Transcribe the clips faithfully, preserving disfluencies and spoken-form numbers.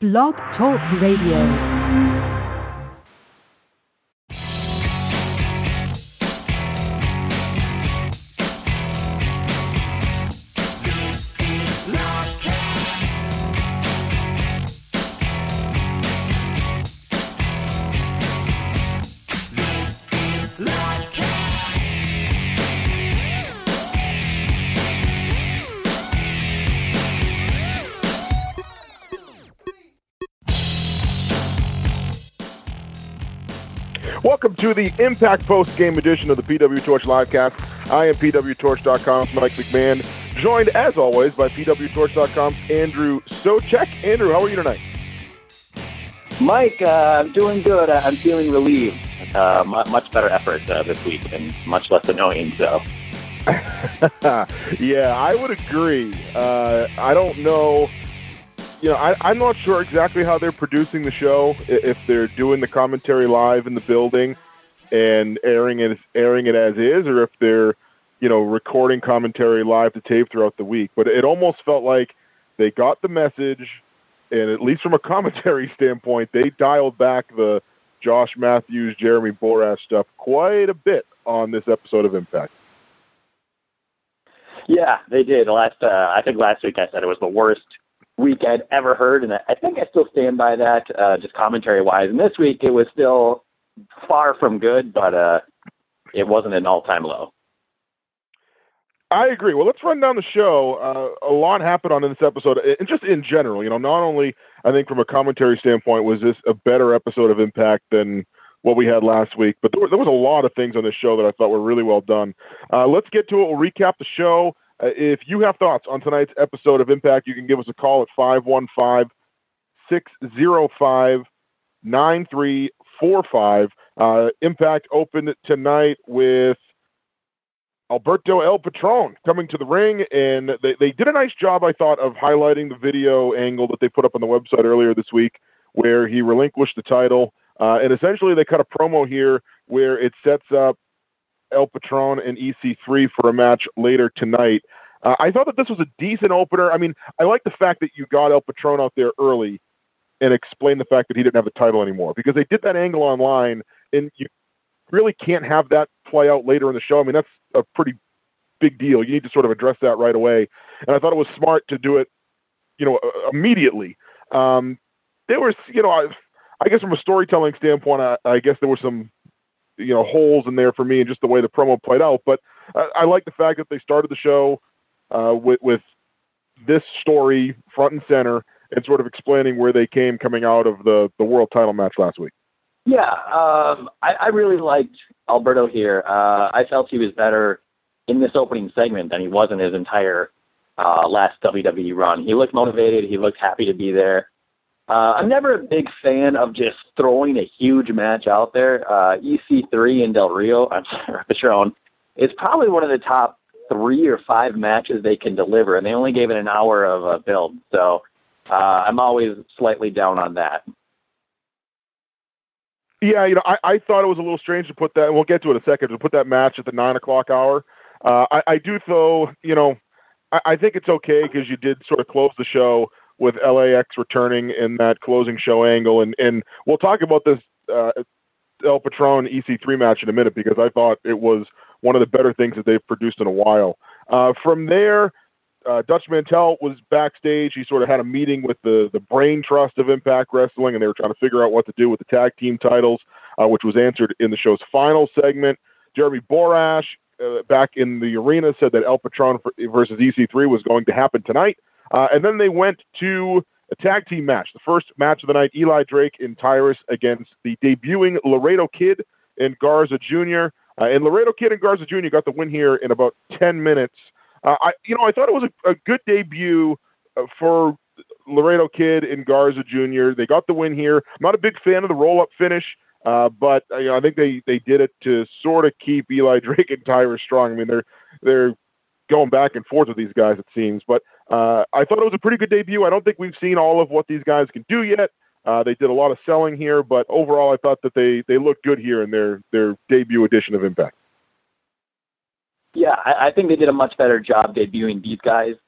Blog Talk Radio. Welcome to the Impact post-game edition of the P W Torch Livecast. I am P W Torch dot com's Mike McMahon, joined as always by P W Torch dot com's Andrew Socek. Andrew, how are you tonight? Mike, uh, I'm doing good. I'm feeling relieved. Uh, much better effort uh, this week and much less annoying. So, yeah, I would agree. Uh, I don't know. You know, I, I'm not sure exactly how they're producing the show, if they're doing the commentary live in the building and airing it, airing it as is, or if they're, you know, recording commentary live to tape throughout the week. But it almost felt like they got the message, and at least from a commentary standpoint, they dialed back the Josh Matthews, Jeremy Borash stuff quite a bit on this episode of Impact. Yeah, they did. Last, uh, I think last week I said it was the worst week I'd ever heard, and I think I still stand by that, uh, just commentary-wise. And this week, it was still far from good, but uh, it wasn't an all-time low. I agree. Well, let's run down the show. Uh, a lot happened on this episode, and just in general. You know, not only, I think, from a commentary standpoint, was this a better episode of Impact than what we had last week, but there, were, there was a lot of things on this show that I thought were really well done. Uh, let's get to it. We'll recap the show. Uh, if you have thoughts on tonight's episode of Impact, you can give us a call at five one five, six oh five, nine three four five. Uh, Impact opened tonight with Alberto El Patron coming to the ring, and they, they did a nice job, I thought, of highlighting the video angle that they put up on the website earlier this week where he relinquished the title. Uh, and essentially they cut a promo here where it sets up El Patron and E C three for a match later tonight. Uh, I thought that this was a decent opener. I mean, I like the fact that you got El Patron out there early and explained the fact that he didn't have the title anymore, because they did that angle online, and you really can't have that play out later in the show. I mean, that's a pretty big deal. You need to sort of address that right away. And I thought it was smart to do it, you know, immediately. Um, there was, you know, I, I guess from a storytelling standpoint, I, I guess there were some, you know, holes in there for me and just the way the promo played out. But I, I like the fact that they started the show uh, with, with this story front and center and sort of explaining where they came coming out of the, the world title match last week. Yeah, um, I, I really liked Alberto here. Uh, I felt he was better in this opening segment than he was in his entire uh, last W W E run. He looked motivated. He looked happy to be there. Uh, I'm never a big fan of just throwing a huge match out there. Uh, E C three and Del Rio, I'm sorry, Patron, is probably one of the top three or five matches they can deliver, and they only gave it an hour of a build. So uh, I'm always slightly down on that. Yeah, you know, I, I thought it was a little strange to put that, and we'll get to it in a second, to put that match at the nine o'clock hour. Uh, I, I do, though, you know, I, I think it's okay because you did sort of close the show with L A X returning in that closing show angle. And, and we'll talk about this uh, El Patron E C three match in a minute, because I thought it was one of the better things that they've produced in a while. Uh, from there, uh, Dutch Mantell was backstage. He sort of had a meeting with the, the brain trust of Impact Wrestling, and they were trying to figure out what to do with the tag team titles, uh, which was answered in the show's final segment. Jeremy Borash, uh, back in the arena, said that El Patron versus E C three was going to happen tonight. Uh, and then they went to a tag team match, the first match of the night, Eli Drake and Tyrus against the debuting Laredo Kid and Garza Junior Uh, and Laredo Kid and Garza Junior got the win here in about ten minutes. Uh, I, you know, I thought it was a, a good debut uh, for Laredo Kid and Garza Junior They got the win here. I'm not a big fan of the roll-up finish, uh, but uh, you know, I think they, they did it to sort of keep Eli Drake and Tyrus strong. I mean, they're they're going back and forth with these guys, it seems. But uh, I thought it was a pretty good debut. I don't think we've seen all of what these guys can do yet. Uh, they did a lot of selling here, but overall I thought that they, they looked good here in their, their debut edition of Impact. Yeah, I, I think they did a much better job debuting these guys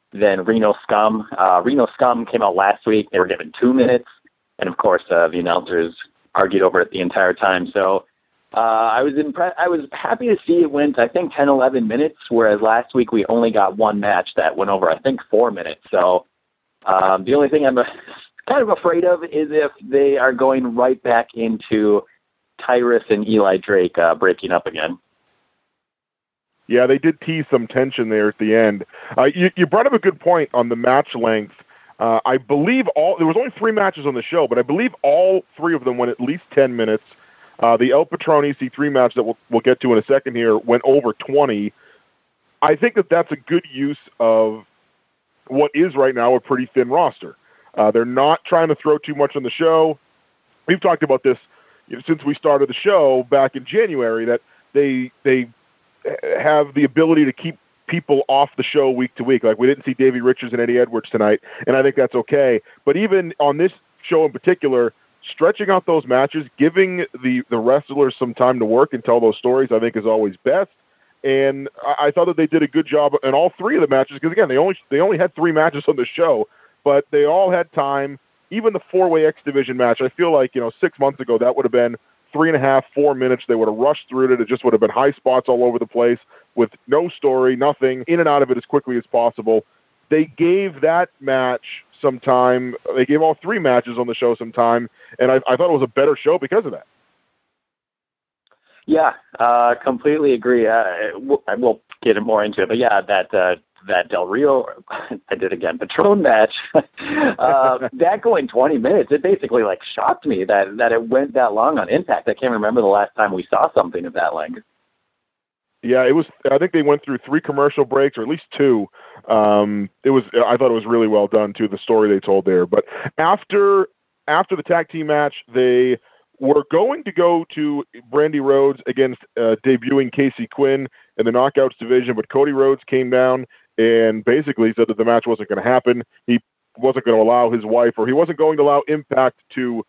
than Reno Scum. Uh, Reno Scum came out last week. They were given two minutes. And, of course, uh, the announcers argued over it the entire time. So uh, I was impressed. I was happy to see it went, I think, ten, eleven minutes, whereas last week we only got one match that went over, I think, four minutes. So um, the only thing I'm kind of afraid of is if they are going right back into Tyrus and Eli Drake uh, breaking up again. Yeah, they did tease some tension there at the end. Uh, you, you brought up a good point on the match length. Uh, I believe all there was only three matches on the show, but I believe all three of them went at least ten minutes. Uh, the El Patron E C three match that we'll, we'll get to in a second here went over twenty. I think that that's a good use of what is right now a pretty thin roster. Uh, they're not trying to throw too much on the show. We've talked about this, you know, since we started the show back in January, that they they have the ability to keep people off the show week to week. Like, we didn't see Davey Richards and Eddie Edwards tonight, and I think that's okay. But even on this show in particular, stretching out those matches, giving the, the wrestlers some time to work and tell those stories, I think is always best. And I, I thought that they did a good job in all three of the matches, because, again, they only they only had three matches on the show, but they all had time. Even the four-way X Division match, I feel like, you know, six months ago, that would have been three and a half, four minutes. They would have rushed through it. It just would have been high spots all over the place with no story, nothing, in and out of it as quickly as possible. They gave that match some time. They gave all three matches on the show some time, and I, I thought it was a better show because of that. Yeah, uh, completely agree. Uh, we'll, we'll get more into it, but yeah, that uh, that Del Rio, I did again, Patron match, uh, that going twenty minutes, it basically like shocked me that, that it went that long on Impact. I can't remember the last time we saw something of that length. Yeah, it was. I think they went through three commercial breaks, or at least two. Um, it was. I thought it was really well done too, the story they told there. But after after the tag team match, they were going to go to Brandy Rhodes against uh, debuting Casey Quinn in the Knockouts division, but Cody Rhodes came down and basically said that the match wasn't going to happen. He wasn't going to allow his wife, or he wasn't going to allow Impact to.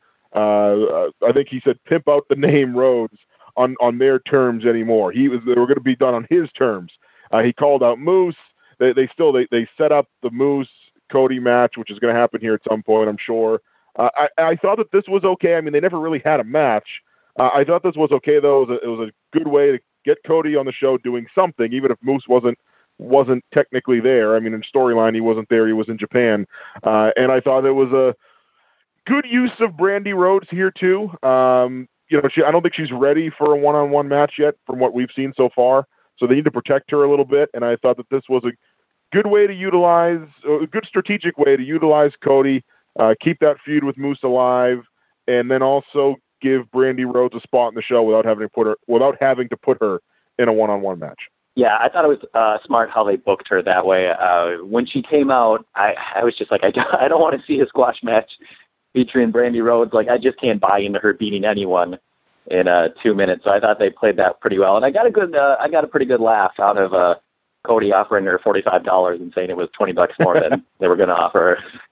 Uh, I think he said, pimp out the name Rhodes on, on their terms anymore. He was, they were going to be done on his terms. Uh, he called out Moose. They, they still, they, they set up the Moose Cody match, which is going to happen here at some point, I'm sure. Uh, I, I thought that this was okay. I mean, they never really had a match. Uh, I thought this was okay, though. It was, a, it was a good way to get Cody on the show doing something, even if Moose wasn't wasn't technically there. I mean, in storyline, he wasn't there. He was in Japan. Uh, and I thought it was a good use of Brandy Rhodes here, too. Um, you know, she, I don't think she's ready for a one-on-one match yet from what we've seen so far. So they need to protect her a little bit. And I thought that this was a good way to utilize, a good strategic way to utilize Cody, uh, keep that feud with Moose alive, and then also give Brandy Rhodes a spot in the show without having to put her, without having to put her in a one-on-one match. Yeah, I thought it was uh, smart how they booked her that way. Uh, when she came out, I, I was just like, I don't, I don't want to see a squash match featuring Brandy Rhodes. Like, I just can't buy into her beating anyone in uh, two minutes. So I thought they played that pretty well, and I got a good, uh, I got a pretty good laugh out of uh, Cody offering her forty-five dollars and saying it was twenty bucks more than they were going to offer her.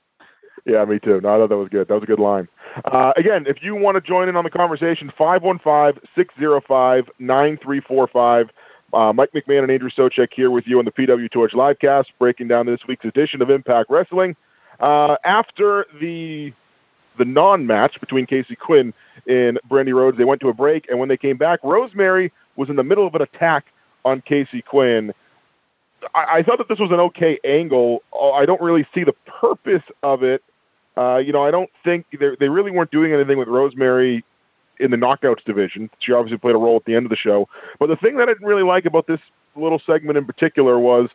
Yeah, me too. No, I thought that was good. That was a good line. Uh, again, if you want to join in on the conversation, five one five, six zero five, nine three four five. Uh, Mike McMahon and Andrew Socek here with you on the P W Torch Livecast, breaking down this week's edition of Impact Wrestling. Uh, after the the non-match between Casey Quinn and Brandy Rhodes, they went to a break, and when they came back, Rosemary was in the middle of an attack on Casey Quinn. I, I thought that this was an okay angle. I don't really see the purpose of it. Uh, you know, I don't think they really weren't doing anything with Rosemary in the Knockouts division. She obviously played a role at the end of the show. But the thing that I didn't really like about this little segment in particular was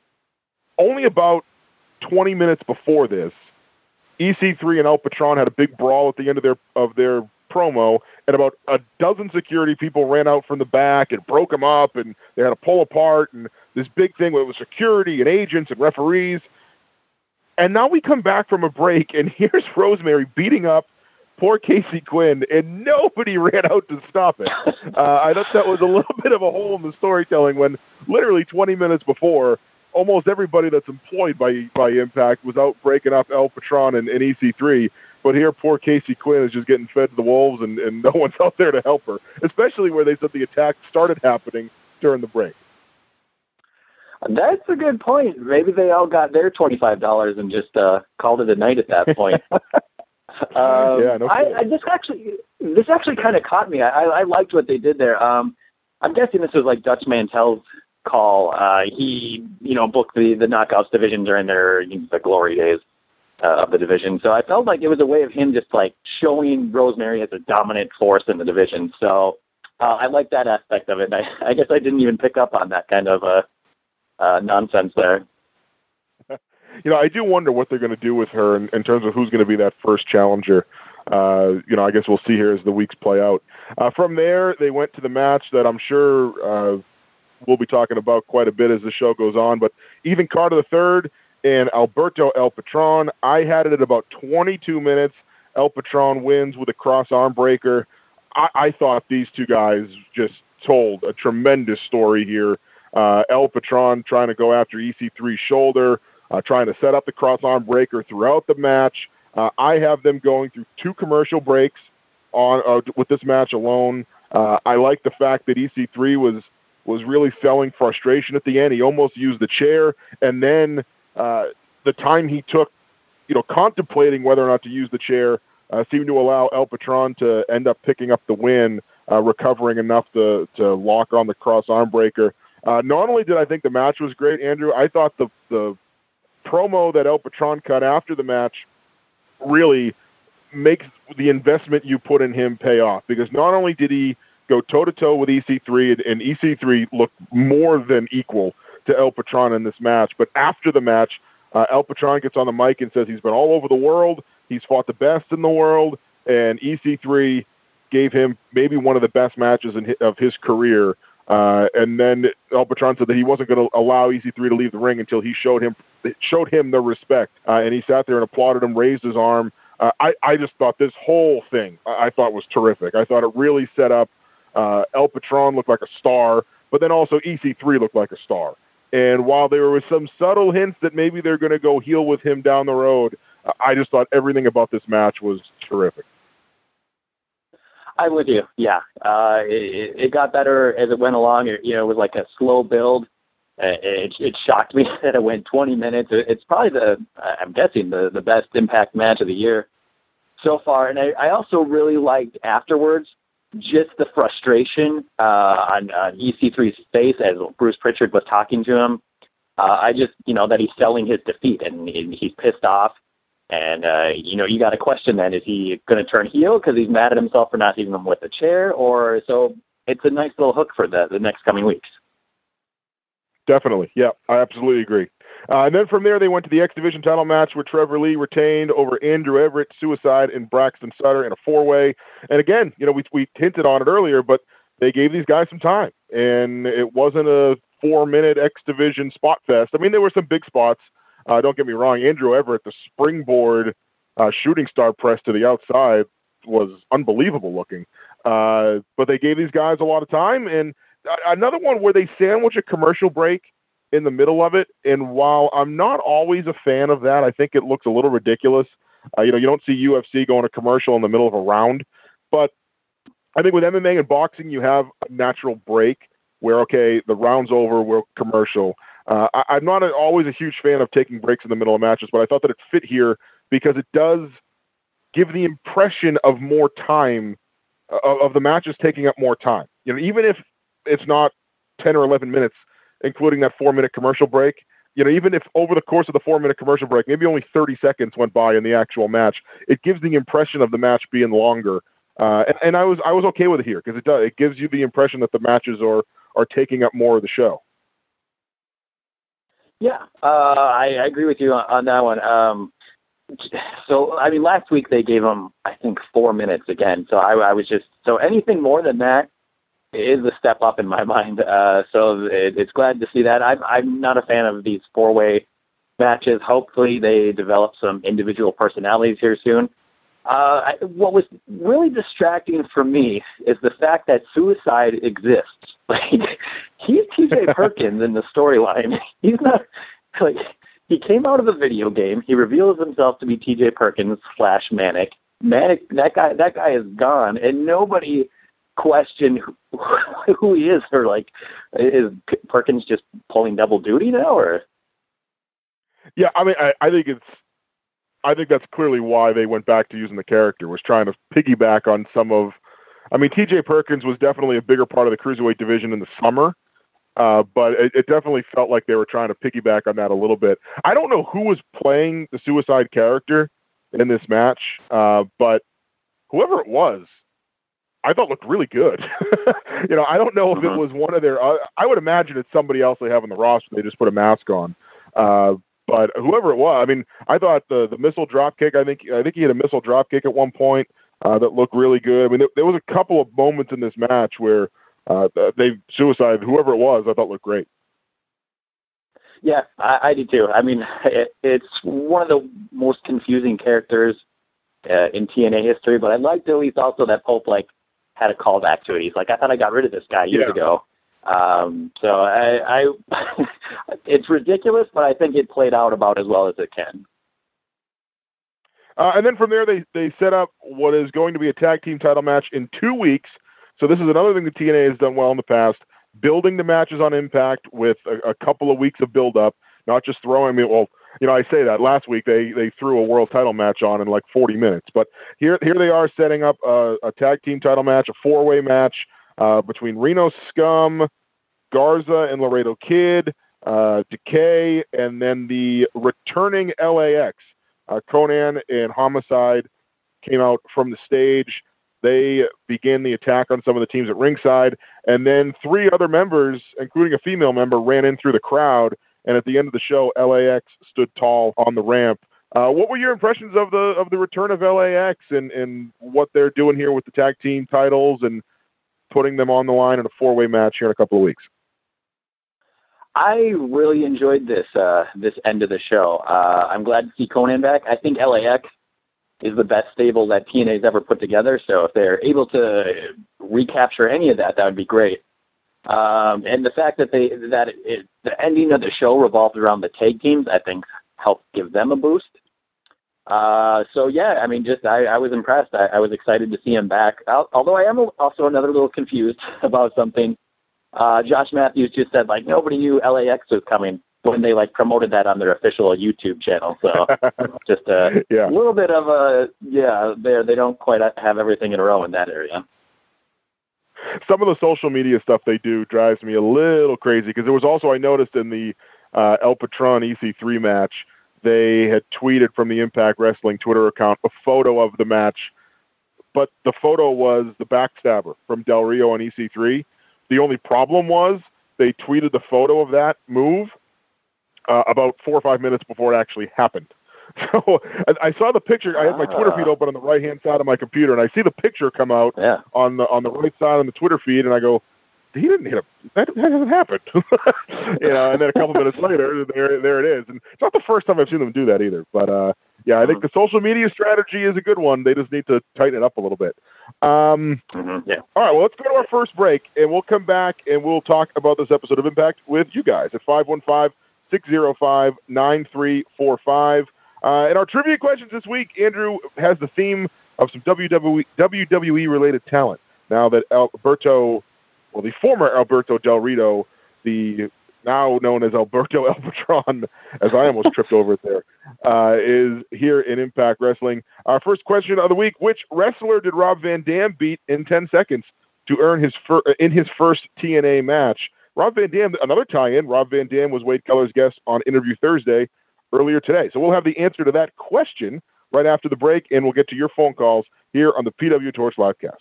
only about twenty minutes before this, E C three and El Patron had a big brawl at the end of their of their promo, and about a dozen security people ran out from the back and broke them up, and they had to pull apart, and this big thing with security and agents and referees. And now we come back from a break, and here's Rosemary beating up poor Casey Quinn, and nobody ran out to stop it. Uh, I thought that was a little bit of a hole in the storytelling when literally twenty minutes before, almost everybody that's employed by by Impact was out breaking up El Patron and, and E C three. But here, poor Casey Quinn is just getting fed to the wolves, and, and no one's out there to help her, especially where they said the attack started happening during the break. That's a good point. Maybe they all got their twenty-five dollars and just uh, called it a night at that point. um, yeah, no I, I this actually, this actually kind of caught me. I, I liked what they did there. Um, I'm guessing this was like Dutch Mantel's call. Uh, he, you know, booked the the Knockouts division during their you know, the glory days uh, of the division. So I felt like it was a way of him just like showing Rosemary as a dominant force in the division. So uh, I like that aspect of it. And I, I guess I didn't even pick up on that kind of uh, uh, nonsense there. You know, I do wonder what they're going to do with her in, in terms of who's going to be that first challenger. Uh, you know, I guess we'll see here as the weeks play out. Uh, from there, they went to the match that I'm sure uh, we'll be talking about quite a bit as the show goes on. But Even Carter the third and Alberto El Patron, I had it at about twenty-two minutes. El Patron wins with a cross arm breaker. I, I thought these two guys just told a tremendous story here. Uh, El Patron trying to go after E C three's shoulder, uh, trying to set up the cross arm breaker throughout the match. Uh, I have them going through two commercial breaks on uh, with this match alone. Uh, I like the fact that E C three was was really selling frustration at the end. He almost used the chair, and then uh, the time he took, you know, contemplating whether or not to use the chair, uh, seemed to allow El Patron to end up picking up the win, uh, recovering enough to to lock on the cross arm breaker. Uh, not only did I think the match was great, Andrew, I thought the the promo that El Patron cut after the match really makes the investment you put in him pay off, because not only did he go toe-to-toe with E C three, and, and E C three looked more than equal to El Patron in this match, but after the match, uh, El Patron gets on the mic and says he's been all over the world, he's fought the best in the world, and E C three gave him maybe one of the best matches in his, of his career. Uh, and then El Patron said that he wasn't going to allow E C three to leave the ring until he showed him showed him the respect. Uh, and he sat there and applauded him, raised his arm. Uh, I, I just thought this whole thing I, I thought was terrific. I thought it really set up. Uh, El Patron looked like a star, but then also E C three looked like a star. And while there were some subtle hints that maybe they're going to go heel with him down the road, uh, I just thought everything about this match was terrific. I'm with you. Yeah, uh, it, it got better as it went along. It, you know, it was like a slow build. Uh, it, it shocked me that it went twenty minutes. It's probably the, I'm guessing, the, the best Impact match of the year so far. And I, I also really liked afterwards just the frustration uh, on, on E C three's face as Bruce Pritchard was talking to him. Uh, I just, you know, that he's selling his defeat and, and he's pissed off. And, uh, you know, you got to question then, is he going to turn heel because he's mad at himself for not hitting him with the chair? Or so it's a nice little hook for the, the next coming weeks. Definitely. Yeah, I absolutely agree. Uh, and then from there, they went to the X Division title match where Trevor Lee retained over Andrew Everett, Suicide, and Braxton Sutter in a four-way. And again, you know, we, we hinted on it earlier, but they gave these guys some time. And it wasn't a four-minute X Division spot fest. I mean, there were some big spots. Uh, don't get me wrong, Andrew Everett, the springboard uh, shooting star press to the outside was unbelievable looking. Uh, but they gave these guys a lot of time. And uh, another one where they sandwich a commercial break in the middle of it. And while I'm not always a fan of that, I think it looks a little ridiculous. Uh, you know, you don't see U F C going to commercial in the middle of a round. But I think with M M A and boxing, you have a natural break where, okay, the round's over, we're commercial. Uh, I, I'm not a, always a huge fan of taking breaks in the middle of matches, but I thought that it fit here because it does give the impression of more time, uh, of the matches taking up more time. You know, even if it's not ten or eleven minutes, including that four-minute commercial break, you know, even if over the course of the four-minute commercial break, maybe only thirty seconds went by in the actual match, it gives the impression of the match being longer. Uh, and, and I was I was okay with it here because it does it gives you the impression that the matches are are taking up more of the show. Yeah, uh, I, I agree with you on, on that one. Um, so, I mean, last week they gave them, I think, four minutes again. So I, I was just, so anything more than that is a step up in my mind. Uh, so it, it's glad to see that. I'm, I'm not a fan of these four-way matches. Hopefully they develop some individual personalities here soon. Uh, I, what was really distracting for me is the fact that Suicide exists. Like, he's T J Perkins in the storyline. He's not, like, he came out of a video game. He reveals himself to be T J Perkins slash Manic. Manic, that guy, that guy is gone, and nobody question who, who he is, or like, is Perkins just pulling double duty now, or? Yeah, I mean, I, I think it's, I think that's clearly why they went back to using the character, was trying to piggyback on some of, I mean, T J Perkins was definitely a bigger part of the cruiserweight division in the summer, uh, but it, it definitely felt like they were trying to piggyback on that a little bit. I don't know who was playing the Suicide character in this match, uh, but whoever it was, I thought looked really good. You know, I don't know if mm-hmm. it was one of their, uh, I would imagine it's somebody else they have on the roster. They just put a mask on. Uh, But whoever it was, I mean, I thought the the missile drop kick. I think I think he had a missile drop kick at one point uh, that looked really good. I mean, there, there was a couple of moments in this match where uh, they Suicide, whoever it was, I thought looked great. Yeah, I, I do too. I mean, it, it's one of the most confusing characters uh, in T N A history. But I liked at least also that Pope like had a callback to it. He's like, I thought I got rid of this guy years yeah. ago. Um, so I, I it's ridiculous, but I think it played out about as well as it can. Uh, and then from there, they, they set up what is going to be a tag team title match in two weeks. So this is another thing that T N A has done well in the past, building the matches on Impact with a, a couple of weeks of build-up, not just throwing me, well, you know, I say that last week they, they threw a world title match on in like forty minutes, but here, here they are setting up a, a tag team title match, a four-way match, Uh, between Reno Scum, Garza and Laredo Kid, uh, Decay, and then the returning L A X. Uh, Conan and Homicide came out from the stage. They began the attack on some of the teams at ringside, and then three other members, including a female member, ran in through the crowd, and at the end of the show, L A X stood tall on the ramp. Uh, what were your impressions of the of the return of L A X and, and what they're doing here with the tag team titles and putting them on the line in a four-way match here in a couple of weeks? I really enjoyed this uh, this end of the show. Uh, I'm glad to see Conan back. I think L A X is the best stable that T N A's ever put together, so if they're able to recapture any of that, that would be great. Um, and the fact that they that it, the ending of the show revolved around the tag teams, I think, helped give them a boost. Uh, so yeah, I mean, just I, I was impressed. I, I was excited to see him back. Although I am also another little confused about something. Uh, Josh Matthews just said like nobody knew L A X was coming when they like promoted that on their official YouTube channel. So just a yeah. little bit of a yeah. There they don't quite have everything in a row in that area. Some of the social media stuff they do drives me a little crazy because there was also I noticed in the uh, El Patron E C three match. They had tweeted from the Impact Wrestling Twitter account a photo of the match, but the photo was the backstabber from Del Rio on E C three. The only problem was they tweeted the photo of that move uh, about four or five minutes before it actually happened. So I, I saw the picture. I had my Twitter feed open on the right-hand side of my computer, and I see the picture come out yeah. on the on the right side on the Twitter feed, and I go, he didn't hit a that, that hasn't happened. You know, and then a couple minutes later, there there it is. And it's not the first time I've seen them do that either. But uh, yeah, I think the social media strategy is a good one. They just need to tighten it up a little bit. Um, mm-hmm. Yeah. All right, well, let's go to our first break, and we'll come back and we'll talk about this episode of Impact with you guys at five one five, six oh five, nine three four five. Uh, and our trivia questions this week, Andrew has the theme of some W W E related talent. Now that Alberto, well, the former Alberto Del Rio, the now known as Alberto El Patron, as I almost tripped over it there, uh, is here in Impact Wrestling. Our first question of the week: which wrestler did Rob Van Dam beat in ten seconds to earn his fir- in his first T N A match? Rob Van Dam, another tie-in. Rob Van Dam was Wade Keller's guest on Interview Thursday earlier today. So we'll have the answer to that question right after the break, and we'll get to your phone calls here on the P W Torch Livecast.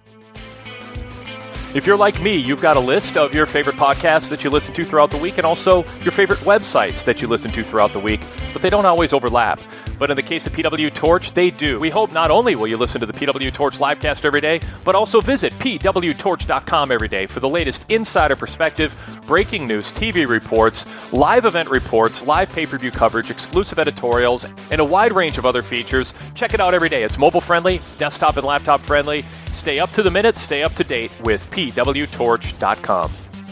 If you're like me, you've got a list of your favorite podcasts that you listen to throughout the week and also your favorite websites that you listen to throughout the week, but they don't always overlap. But in the case of P W Torch, they do. We hope not only will you listen to the P W Torch Livecast every day, but also visit P W torch dot com every day for the latest insider perspective, breaking news, T V reports, live event reports, live pay-per-view coverage, exclusive editorials, and a wide range of other features. Check it out every day. It's mobile-friendly, desktop and laptop-friendly. Stay up to the minute, stay up to date with P W torch dot com.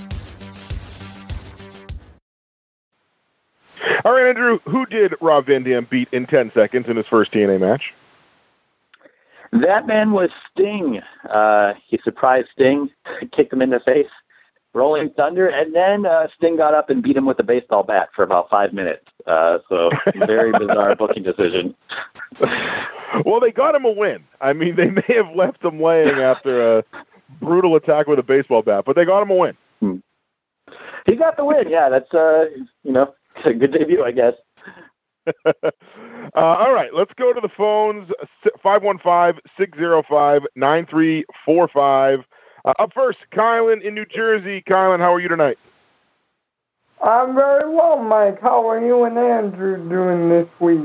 All right, Andrew, who did Rob Van Dam beat in ten seconds in his first T N A match? That man was Sting. Uh, he surprised Sting, kicked him in the face, Rolling Thunder, and then uh, Sting got up and beat him with a baseball bat for about five minutes. Uh, so very bizarre booking decision. Well, they got him a win. I mean, they may have left him laying after a brutal attack with a baseball bat, but they got him a win. Hmm. He got the win. Yeah, that's uh, you know, a good debut, I guess. uh, all right, let's go to the phones. five one five, six zero five, nine three four five. Uh, up first, Kylan in New Jersey. Kylan, how are you tonight? I'm very well, Mike. How are you and Andrew doing this week?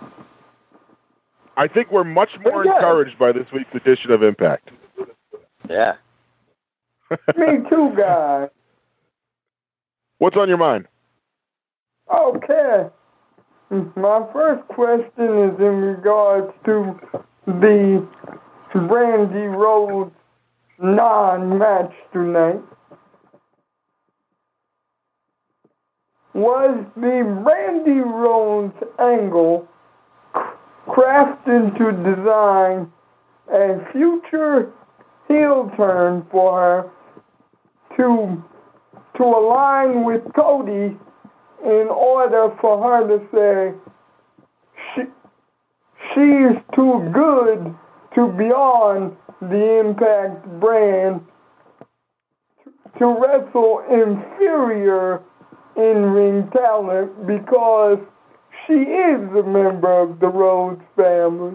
I think we're much more Pretty good. encouraged by this week's edition of Impact. Yeah. Me too, guys. What's on your mind? Okay. My first question is in regards to the Brandy Rhodes non-match tonight. Was the Brandy Rhodes angle crafted to design a future heel turn for her to to align with Cody in order for her to say she she's too good to be on the Impact brand to wrestle inferior in-ring talent because she is a member of the Rhodes family.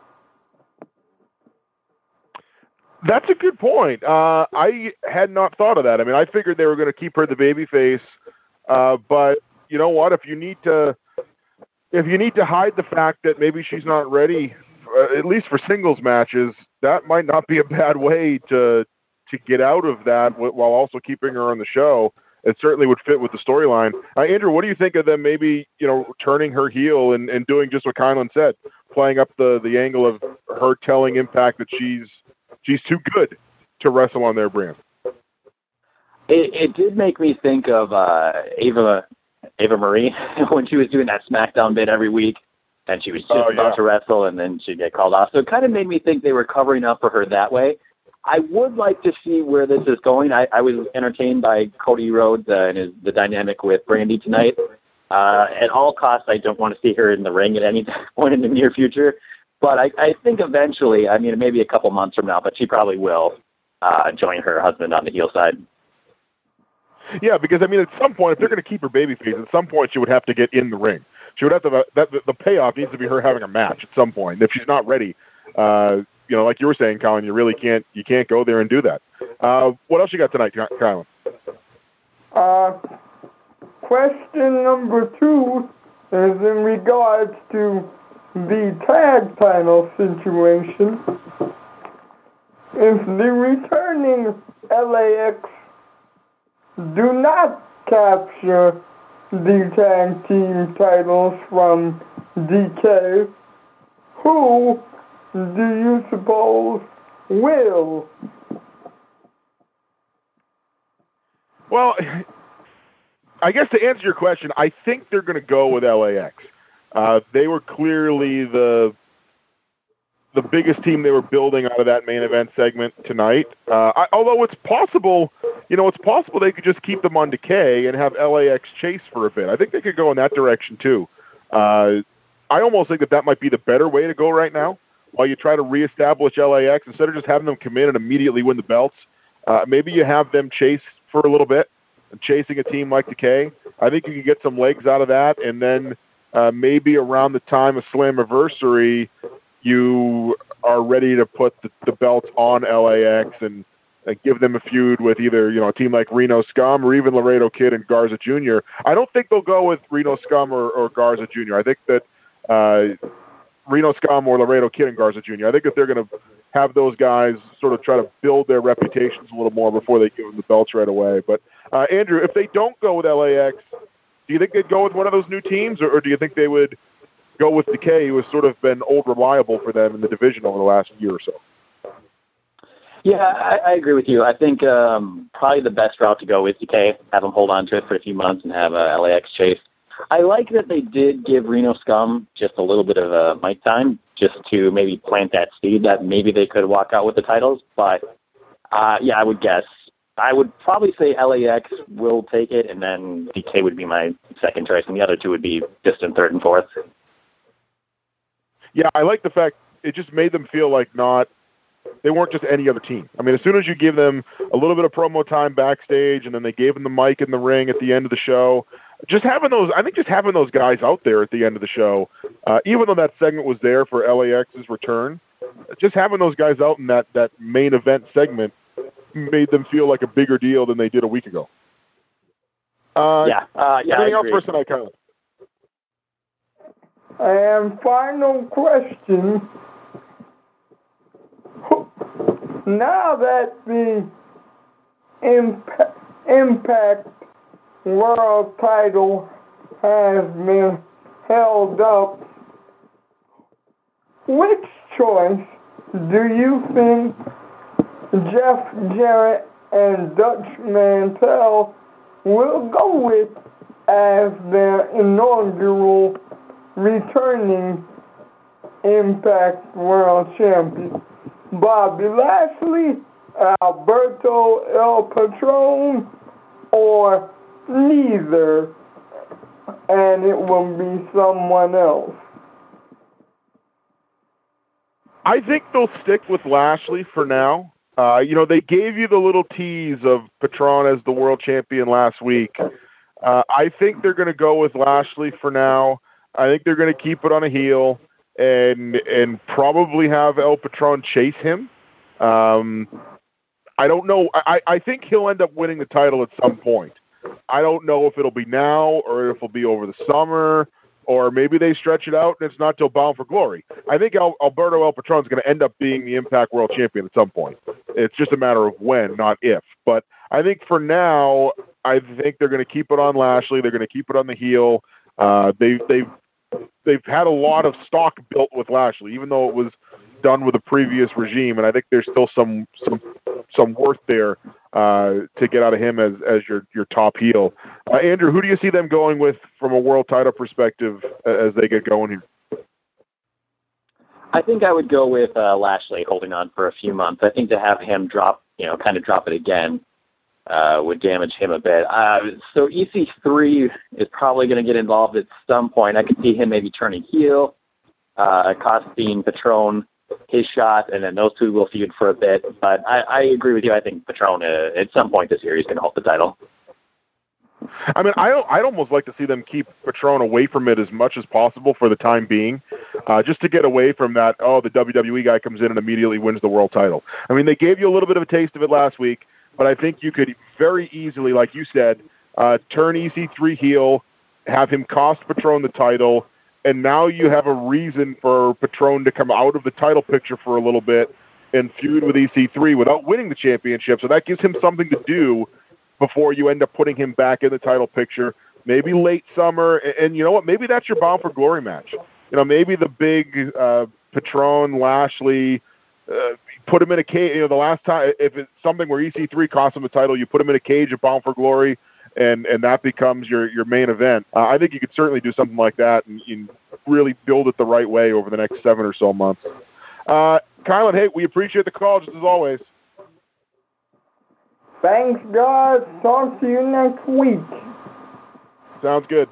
That's a good point. Uh, I had not thought of that. I mean, I figured they were going to keep her the babyface, uh, but you know what? If you need to, if you need to hide the fact that maybe she's not ready, uh, at least for singles matches, that might not be a bad way to to get out of that while also keeping her on the show. It certainly would fit with the storyline. Uh, Andrew, what do you think of them maybe, you know, turning her heel and, and doing just what Kylan said, playing up the, the angle of her telling Impact that she's she's too good to wrestle on their brand? It, it did make me think of uh, Ava Ava Marie when she was doing that SmackDown bit every week, and she was just oh, about yeah. to wrestle, and then she'd get called off. So it kind of made me think they were covering up for her that way. I would like to see where this is going. I, I was entertained by Cody Rhodes uh, and his, the dynamic with Brandy tonight. Uh, at all costs, I don't want to see her in the ring at any point in the near future. But I, I think eventually, I mean, maybe a couple months from now, but she probably will uh, join her husband on the heel side. Yeah, because, I mean, at some point, if they're going to keep her babyface, at some point she would have to get in the ring. She would have to, that, the, the payoff needs to be her having a match at some point. If she's not ready, uh, you know, like you were saying, Colin, you really can't, you can't go there and do that. Uh, what else you got tonight, Colin? Uh, question number two is in regards to the tag title situation. If the returning L A X do not capture the tag team titles from D K, who do you suppose will? Well, I guess to answer your question, I think they're going to go with L A X. Uh, they were clearly the the biggest team they were building out of that main event segment tonight. Uh, I, although it's possible, you know, it's possible they could just keep them on Decay and have L A X chase for a bit. I think they could go in that direction too. Uh, I almost think that that might be the better way to go right now. While you try to reestablish L A X, instead of just having them come in and immediately win the belts, uh, maybe you have them chase for a little bit, chasing a team like Decay. I think you can get some legs out of that, and then uh, maybe around the time of Slammiversary, you are ready to put the, the belts on L A X and, and give them a feud with either, you know, a team like Reno Scum or even Laredo Kid and Garza Junior I don't think they'll go with Reno Scum or, or Garza Junior I think that uh, Reno Scum or Laredo Kid and Garza Junior I think that they're going to have those guys sort of try to build their reputations a little more before they give them the belts right away. But, uh, Andrew, if they don't go with L A X, do you think they'd go with one of those new teams, or, or do you think they would go with Decay, who has sort of been old reliable for them in the division over the last year or so? Yeah, I, I agree with you. I think um, probably the best route to go is Decay, have them hold on to it for a few months and have uh, L A X chase. I like that they did give Reno Scum just a little bit of a mic time, just to maybe plant that seed that maybe they could walk out with the titles. But, uh, yeah, I would guess. I would probably say L A X will take it, and then D K would be my second choice, and the other two would be distant third and fourth. Yeah, I like the fact it just made them feel like not they weren't just any other team. I mean, as soon as you give them a little bit of promo time backstage, and then they gave them the mic in the ring at the end of the show, just having those, I think just having those guys out there at the end of the show, uh, even though that segment was there for L A X's return, just having those guys out in that, that main event segment made them feel like a bigger deal than they did a week ago. Uh, yeah, uh, yeah. Anything else for tonight, Kylan? And final question. Now that the Impact, Impact World title has been held up, which choice do you think Jeff Jarrett and Dutch Mantell will go with as their inaugural returning Impact World Champion? Bobby Lashley, Alberto El Patron, or neither, and it will be someone else? I think they'll stick with Lashley for now. Uh, you know, they gave you the little tease of Patron as the world champion last week. Uh, I think they're going to go with Lashley for now. I think they're going to keep it on a heel and and probably have El Patron chase him. Um, I don't know. I, I think he'll end up winning the title at some point. I don't know if it'll be now or if it'll be over the summer, or maybe they stretch it out and it's not till Bound for Glory. I think Al- Alberto El Patron is going to end up being the Impact World Champion at some point. It's just a matter of when, not if. But I think for now, I think they're going to keep it on Lashley. They're going to keep it on the heel. Uh, they, they've they've had a lot of stock built with Lashley, even though it was done with a previous regime, and I think there's still some some some worth there uh, to get out of him as as your your top heel. Uh, Andrew, who do you see them going with from a world title perspective as they get going here? I think I would go with uh, Lashley holding on for a few months. I think to have him drop, you know, kind of drop it again uh, would damage him a bit. Uh, so E C three is probably going to get involved at some point. I could see him maybe turning heel, uh, costing Patron his shot, and then those two will feud for a bit. But I, I agree with you. I think Patron, uh, at some point this year, is going to hold the title. I mean, I, I'd almost like to see them keep Patron away from it as much as possible for the time being, uh, just to get away from that, oh, the W W E guy comes in and immediately wins the world title. I mean, they gave you a little bit of a taste of it last week, but I think you could very easily, like you said, uh, turn E C three heel, have him cost Patron the title, and now you have a reason for Patron to come out of the title picture for a little bit and feud with E C three without winning the championship. So that gives him something to do before you end up putting him back in the title picture, maybe late summer. And, and you know what? Maybe that's your Bound for Glory match. You know, maybe the big uh, Patron, Lashley, uh, put him in a cage. You know, the last time, if it's something where E C three costs him the title, you put him in a cage at Bound for Glory, and, and that becomes your, your main event. Uh, I think you could certainly do something like that and, and really build it the right way over the next seven or so months. Uh, Kylan, hey, we appreciate the call, just as always. Thanks, guys. Talk to you next week. Sounds good.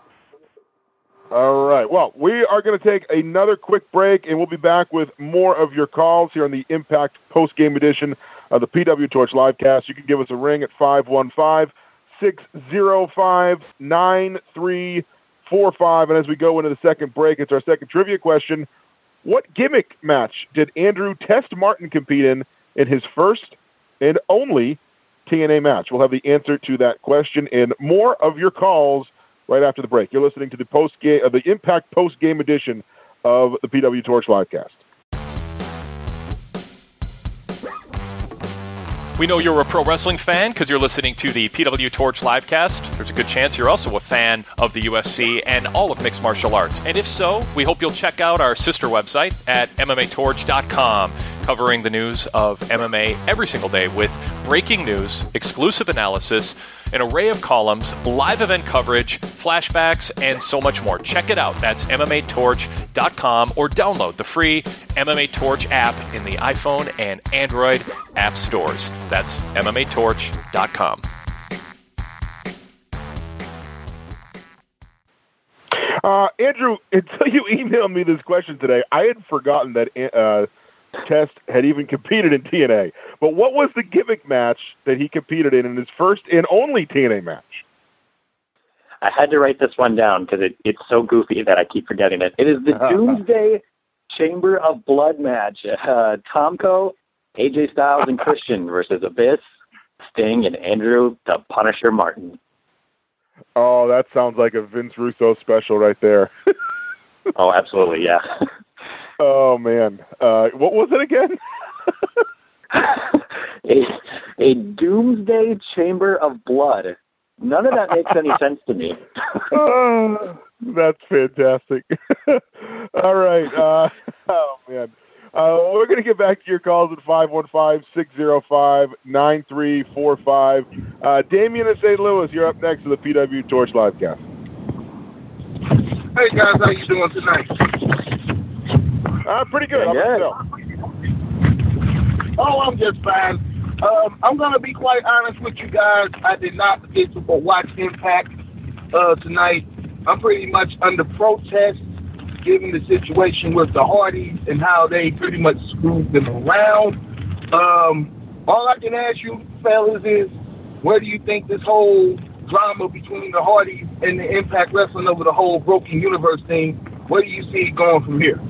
All right. Well, we are going to take another quick break, and we'll be back with more of your calls here on the Impact post-game edition of the P W Torch Livecast. You can give us a ring at five one five, six zero five, nine three four five. And as we go into the second break, it's our second trivia question. What gimmick match did Andrew Test Martin compete in in his first and only T N A match? We'll have the answer to that question and more of your calls right after the break. You're listening to the post game, uh, the Impact post game edition of the P W Torch Livecast. We know you're a pro wrestling fan because you're listening to the P W Torch Livecast. There's a good chance you're also a fan of the U F C and all of mixed martial arts. And if so, we hope you'll check out our sister website at M M A torch dot com. covering the news of M M A every single day with breaking news, exclusive analysis, an array of columns, live event coverage, flashbacks, and so much more. Check it out. That's M M A torch dot com or download the free M M A Torch app in the iPhone and Android app stores. That's M M A torch dot com. Uh, Andrew, until you emailed me this question today, I had forgotten that uh, Test had even competed in T N A. But what was the gimmick match that he competed in in his first and only T N A match? I had to write this one down because it, it's so goofy that I keep forgetting it. It is the Doomsday Chamber of Blood match. Uh, Tomko, A J Styles, and Christian versus Abyss, Sting, and Andrew the Punisher Martin. Oh, that sounds like a Vince Russo special right there. Oh, absolutely, yeah. Oh, man. Uh, what was it again? a, a Doomsday Chamber of Blood. None of that makes any sense to me. Oh, that's fantastic. All right. Uh, oh, man. Uh, we're going to get back to your calls at five one five, six oh five, nine three four five. Uh, Damien in Saint Louis, you're up next to the P W Torch Livecast. Hey, guys. How you doing tonight? Uh, pretty good. Yeah, How about yourself? Oh, I'm just fine. Um, I'm going to be quite honest with you guys. I did not get to watch Impact uh, tonight. I'm pretty much under protest given the situation with the Hardys and how they pretty much screwed them around. Um, all I can ask you, fellas, is where do you think this whole drama between the Hardys and the Impact Wrestling over the whole Broken Universe thing, where do you see it going from here?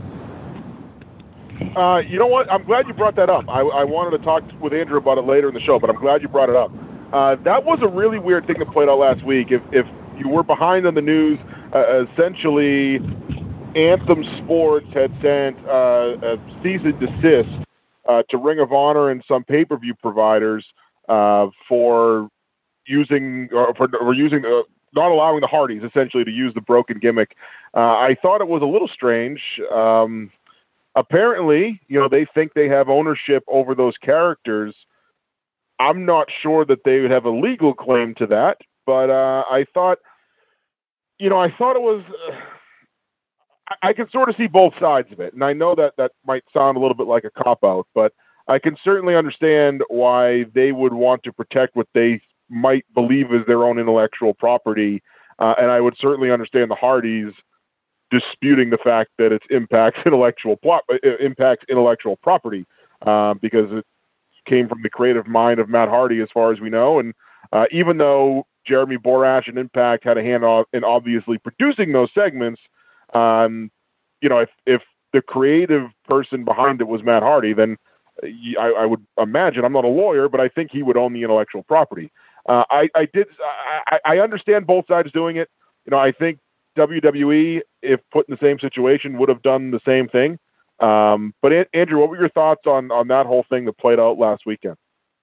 Uh, you know what? I'm glad you brought that up. I, I wanted to talk with Andrew about it later in the show, but I'm glad you brought it up. Uh, that was a really weird thing that played out last week. If, if you were behind on the news, uh, essentially Anthem Sports had sent uh, a cease and desist uh, to Ring of Honor and some pay-per-view providers uh, for using or for or using uh, not allowing the Hardys essentially to use the broken gimmick. Uh, I thought it was a little strange. Um, apparently, you know, they think they have ownership over those characters. I'm not sure that they would have a legal claim to that, but uh, I thought, you know, I thought it was. Uh, I can sort of see both sides of it, and I know that that might sound a little bit like a cop-out, but I can certainly understand why they would want to protect what they might believe is their own intellectual property, uh, and I would certainly understand the Hardys disputing the fact that it's Impact's intellectual plot, Impact's intellectual property, uh, because it came from the creative mind of Matt Hardy, as far as we know, and uh, even though Jeremy Borash and Impact had a hand in obviously producing those segments, Um, you know, if if the creative person behind it was Matt Hardy, then I, I would imagine, I'm not a lawyer, but I think he would own the intellectual property. Uh, I, I did, I, I understand both sides doing it. You know, I think W W E, if put in the same situation, would have done the same thing. Um, but Andrew, what were your thoughts on, on that whole thing that played out last weekend?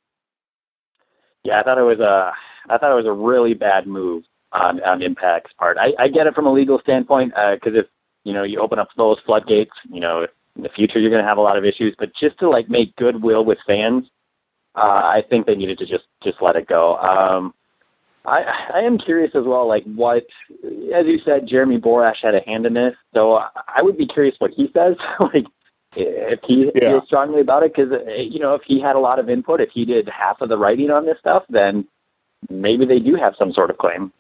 Yeah, I thought it was a, I thought it was a really bad move on, on Impact's part. I, I get it from a legal standpoint, because uh, if, you know, you open up those floodgates, you know, in the future you're going to have a lot of issues, but just to, like, make goodwill with fans, uh, I think they needed to just, just let it go. Um, I, I am curious as well, like, what, as you said, Jeremy Borash had a hand in this, so I would be curious what he says, like, if he yeah. feels strongly about it, because, you know, if he had a lot of input, if he did half of the writing on this stuff, then maybe they do have some sort of claim.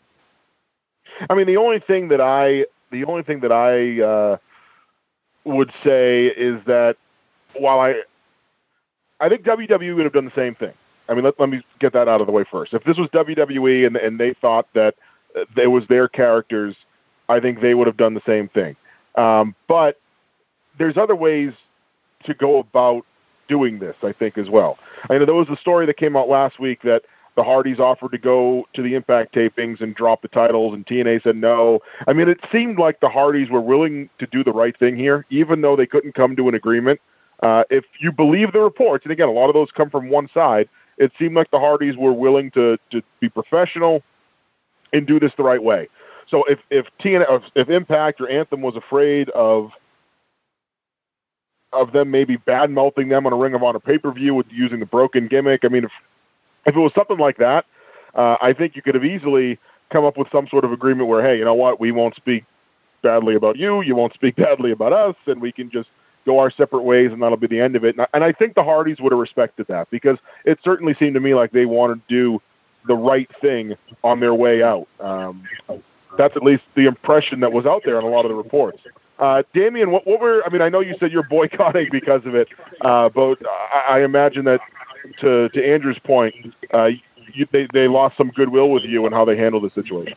I mean, the only thing that I, the only thing that I uh, would say is that while I, I think W W E would have done the same thing. I mean, let, let me get that out of the way first. If this was W W E and, and they thought that it was their characters, I think they would have done the same thing. Um, but there's other ways to go about doing this, I think, as well. I know there was a story that came out last week that the Hardys offered to go to the Impact tapings and drop the titles, and T N A said no. I mean, it seemed like the Hardys were willing to do the right thing here, even though they couldn't come to an agreement. Uh, if you believe the reports, and again, a lot of those come from one side, it seemed like the Hardys were willing to, to be professional and do this the right way. So if if T N A, if Impact or Anthem was afraid of of them maybe bad-mouthing them on a Ring of Honor pay-per-view with using the broken gimmick. I mean, if, if it was something like that, uh, I think you could have easily come up with some sort of agreement where, hey, you know what, we won't speak badly about you, you won't speak badly about us, and we can just go our separate ways, and that'll be the end of it. And I, and I think the Hardys would have respected that, because it certainly seemed to me like they wanted to do the right thing on their way out. Um, that's at least the impression that was out there in a lot of the reports. Uh, Damien, what, what were, I mean, I know you said you're boycotting because of it, uh, but I, I imagine that to, to Andrew's point, uh, you, they, they lost some goodwill with you and how they handled the situation.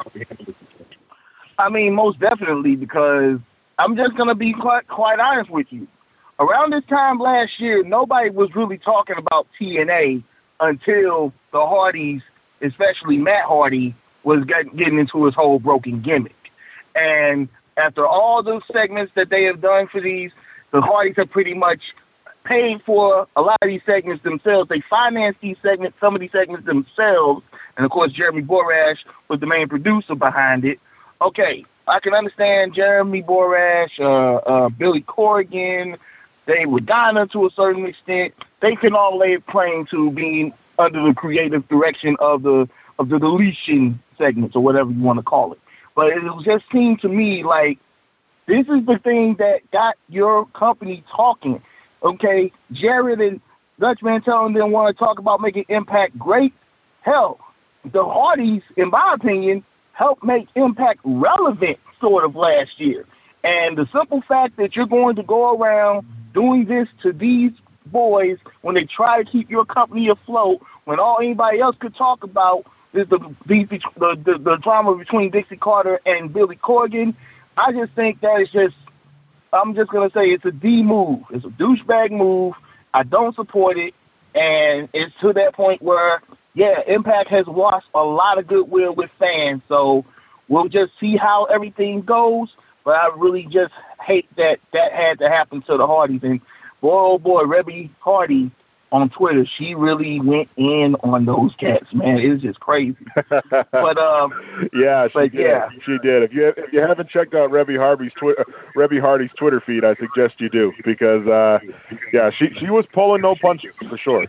I mean, most definitely, because I'm just going to be quite, quite honest with you. Around this time last year, nobody was really talking about T N A until the Hardys, especially Matt Hardy, was get, getting into his whole broken gimmick. And after all those segments that they have done for these, the Hardys have pretty much paid for a lot of these segments themselves. They financed these segments, some of these segments themselves. And, of course, Jeremy Borash was the main producer behind it. Okay, I can understand Jeremy Borash, uh, uh, Billy Corgan, Dave Lagana to a certain extent. They can all lay claim to being under the creative direction of the of the deletion segments or whatever you want to call it. But it just seemed to me like this is the thing that got your company talking. Okay, Jared and Dutch Mantell didn't want to talk about making Impact great. Hell, the Hardys, in my opinion, helped make Impact relevant sort of last year. And the simple fact that you're going to go around doing this to these boys when they try to keep your company afloat, when all anybody else could talk about is the the, the, the, the drama between Dixie Carter and Billy Corgan, I just think that is just, I'm just going to say it's a D move. It's a douchebag move. I don't support it. And it's to that point where, yeah, Impact has lost a lot of goodwill with fans. So we'll just see how everything goes. But I really just hate that that had to happen to the Hardys. And boy, oh boy, Rebby Hardy on Twitter, she really went in on those cats, man. It's just crazy. But um, yeah, she but, did. Yeah. She did. If you if you haven't checked out Rebby Hardy's twi- uh, Rebby Hardy's Twitter feed, I suggest you do, because uh, yeah, she she was pulling no punches for sure.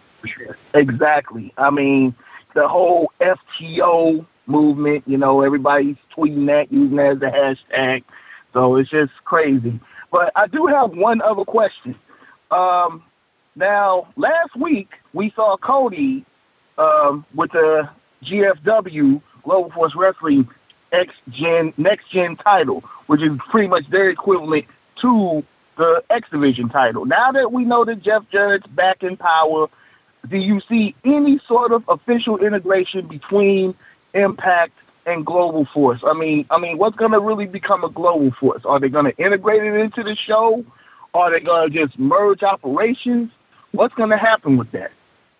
Exactly. I mean, the whole F T O movement, you know, everybody's tweeting that, using that as a hashtag. So it's just crazy. But I do have one other question. Um, now, last week we saw Cody um, with the G F W, Global Force Wrestling X-Gen, Next Gen title, which is pretty much their equivalent to the X Division title. Now that we know that Jeff Jarrett's back in power, do you see any sort of official integration between Impact and Global Force? I mean, I mean, what's going to really become a Global Force? Are they going to integrate it into the show? Are they going to just merge operations? What's going to happen with that?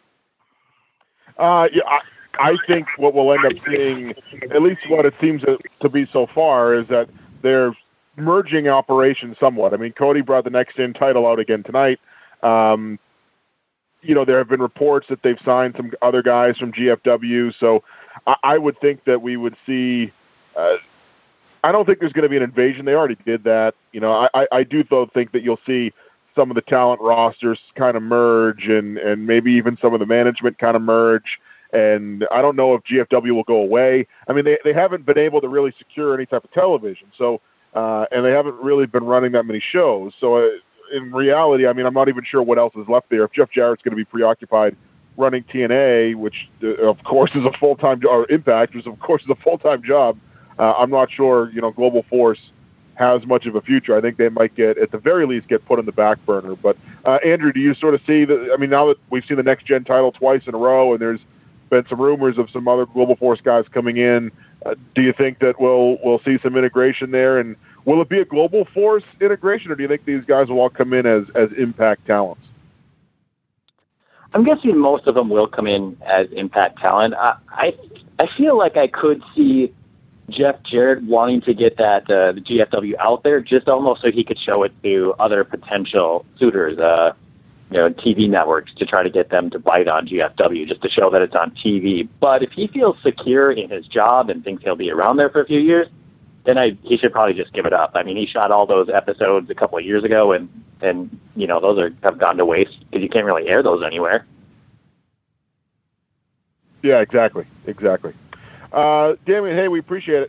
Uh, yeah, I, I think what we'll end up seeing, at least what it seems to be so far, is that they're merging operations somewhat. I mean, Cody brought the Next Gen title out again tonight. Um, you know, there have been reports that they've signed some other guys from G F W, so I, I would think that we would see uh, I don't think there's going to be an invasion. They already did that. You know, I, I, I do, though, think that you'll see some of the talent rosters kind of merge, and, and maybe even some of the management kind of merge. And I don't know if G F W will go away. I mean, they, they haven't been able to really secure any type of television. So, uh, and they haven't really been running that many shows. So uh, in reality, I mean, I'm not even sure what else is left there. If Jeff Jarrett's going to be preoccupied running T N A, which uh, of course is a full-time, or Impact, which of course is a full-time job, uh, I'm not sure, you know, Global Force has much of a future. I think they might get, at the very least, get put on the back burner. But uh, Andrew, do you sort of see that? I mean, now that we've seen the Next Gen title twice in a row, and there's been some rumors of some other Global Force guys coming in, uh, do you think that we'll we'll see some integration there? And will it be a Global Force integration, or do you think these guys will all come in as as Impact talents? I'm guessing most of them will come in as Impact talent. I I, I feel like I could see Jeff Jarrett wanting to get that uh, the G F W out there, just almost so he could show it to other potential suitors, uh, you know, T V networks, to try to get them to bite on G F W, just to show that it's on T V. But if he feels secure in his job and thinks he'll be around there for a few years, then I, he should probably just give it up. I mean, he shot all those episodes a couple of years ago, and and you know those are have gone to waste because you can't really air those anywhere. Yeah, exactly, exactly. Uh, Damian, hey, we appreciate it.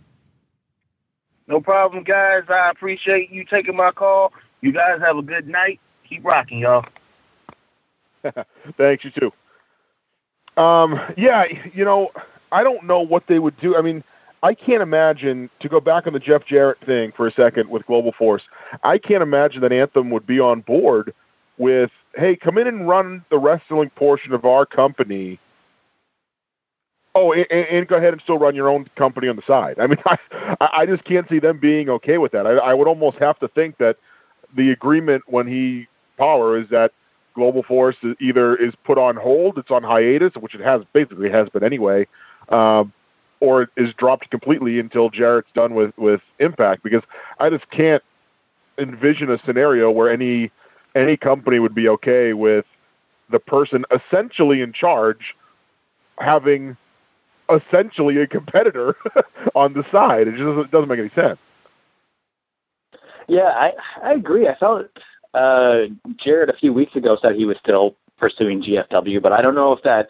No problem, guys. I appreciate you taking my call. You guys have a good night. Keep rocking, y'all. Thanks, you too. Um, yeah, you know, I don't know what they would do. I mean, I can't imagine, to go back on the Jeff Jarrett thing for a second with Global Force, I can't imagine that Anthem would be on board with, hey, come in and run the wrestling portion of our company. Oh, and, and go ahead and still run your own company on the side. I mean, I, I just can't see them being okay with that. I, I would almost have to think that the agreement when he power is that Global Force either is put on hold, it's on hiatus, which it has basically has been anyway, um, or it is dropped completely until Jarrett's done with, with Impact. Because I just can't envision a scenario where any any company would be okay with the person essentially in charge having essentially a competitor on the side. It just doesn't, doesn't make any sense. Yeah, I I agree. I felt uh, Jarrett a few weeks ago said he was still pursuing G F W, but I don't know if that's.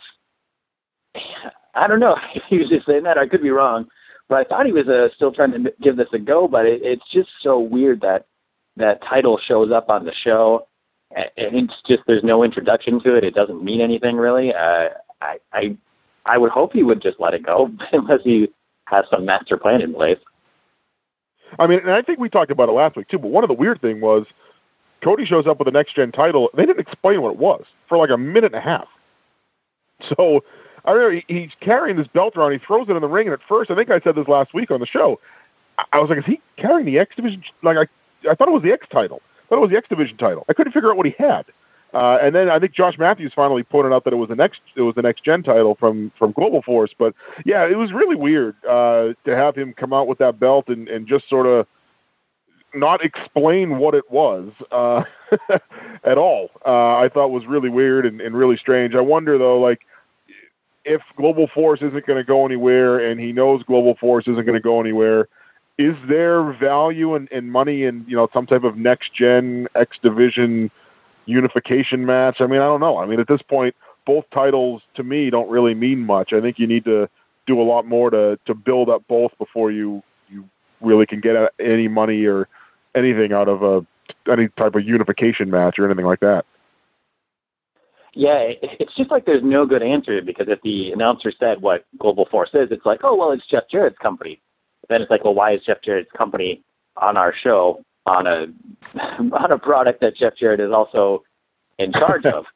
I don't know if he was just saying that. I could be wrong, but I thought he was uh, still trying to give this a go. But it, it's just so weird that that title shows up on the show, and it's just there's no introduction to it. It doesn't mean anything really. Uh, I I I would hope he would just let it go unless he has some master plan in place. I mean, and I think we talked about it last week too, but one of the weird thing was Cody shows up with a next-gen title. They didn't explain what it was for like a minute and a half. So I remember he, he's carrying this belt around. He throws it in the ring, and at first, I think I said this last week on the show, I, I was like, is he carrying the X Division? Like I, I thought it was the X title. I thought it was the X Division title. I couldn't figure out what he had. Uh, and then I think Josh Matthews finally pointed out that it was the next, it was the next gen title from, from Global Force. But yeah, it was really weird uh, to have him come out with that belt and, and just sort of not explain what it was uh, at all. Uh, I thought was really weird and, and really strange. I wonder though, like if Global Force isn't going to go anywhere and he knows Global Force isn't going to go anywhere, is there value and, and money in, you know, some type of next gen X Division unification match? I mean, I don't know. I mean, at this point, both titles to me don't really mean much. I think you need to do a lot more to, to build up both before you, you really can get any money or anything out of a, any type of unification match or anything like that. Yeah, it's just like there's no good answer, because if the announcer said what Global Force is, it's like, oh, well, it's Jeff Jarrett's company. Then it's like, well, why is Jeff Jarrett's company on our show on a on a product that Jeff Jarrett is also in charge of?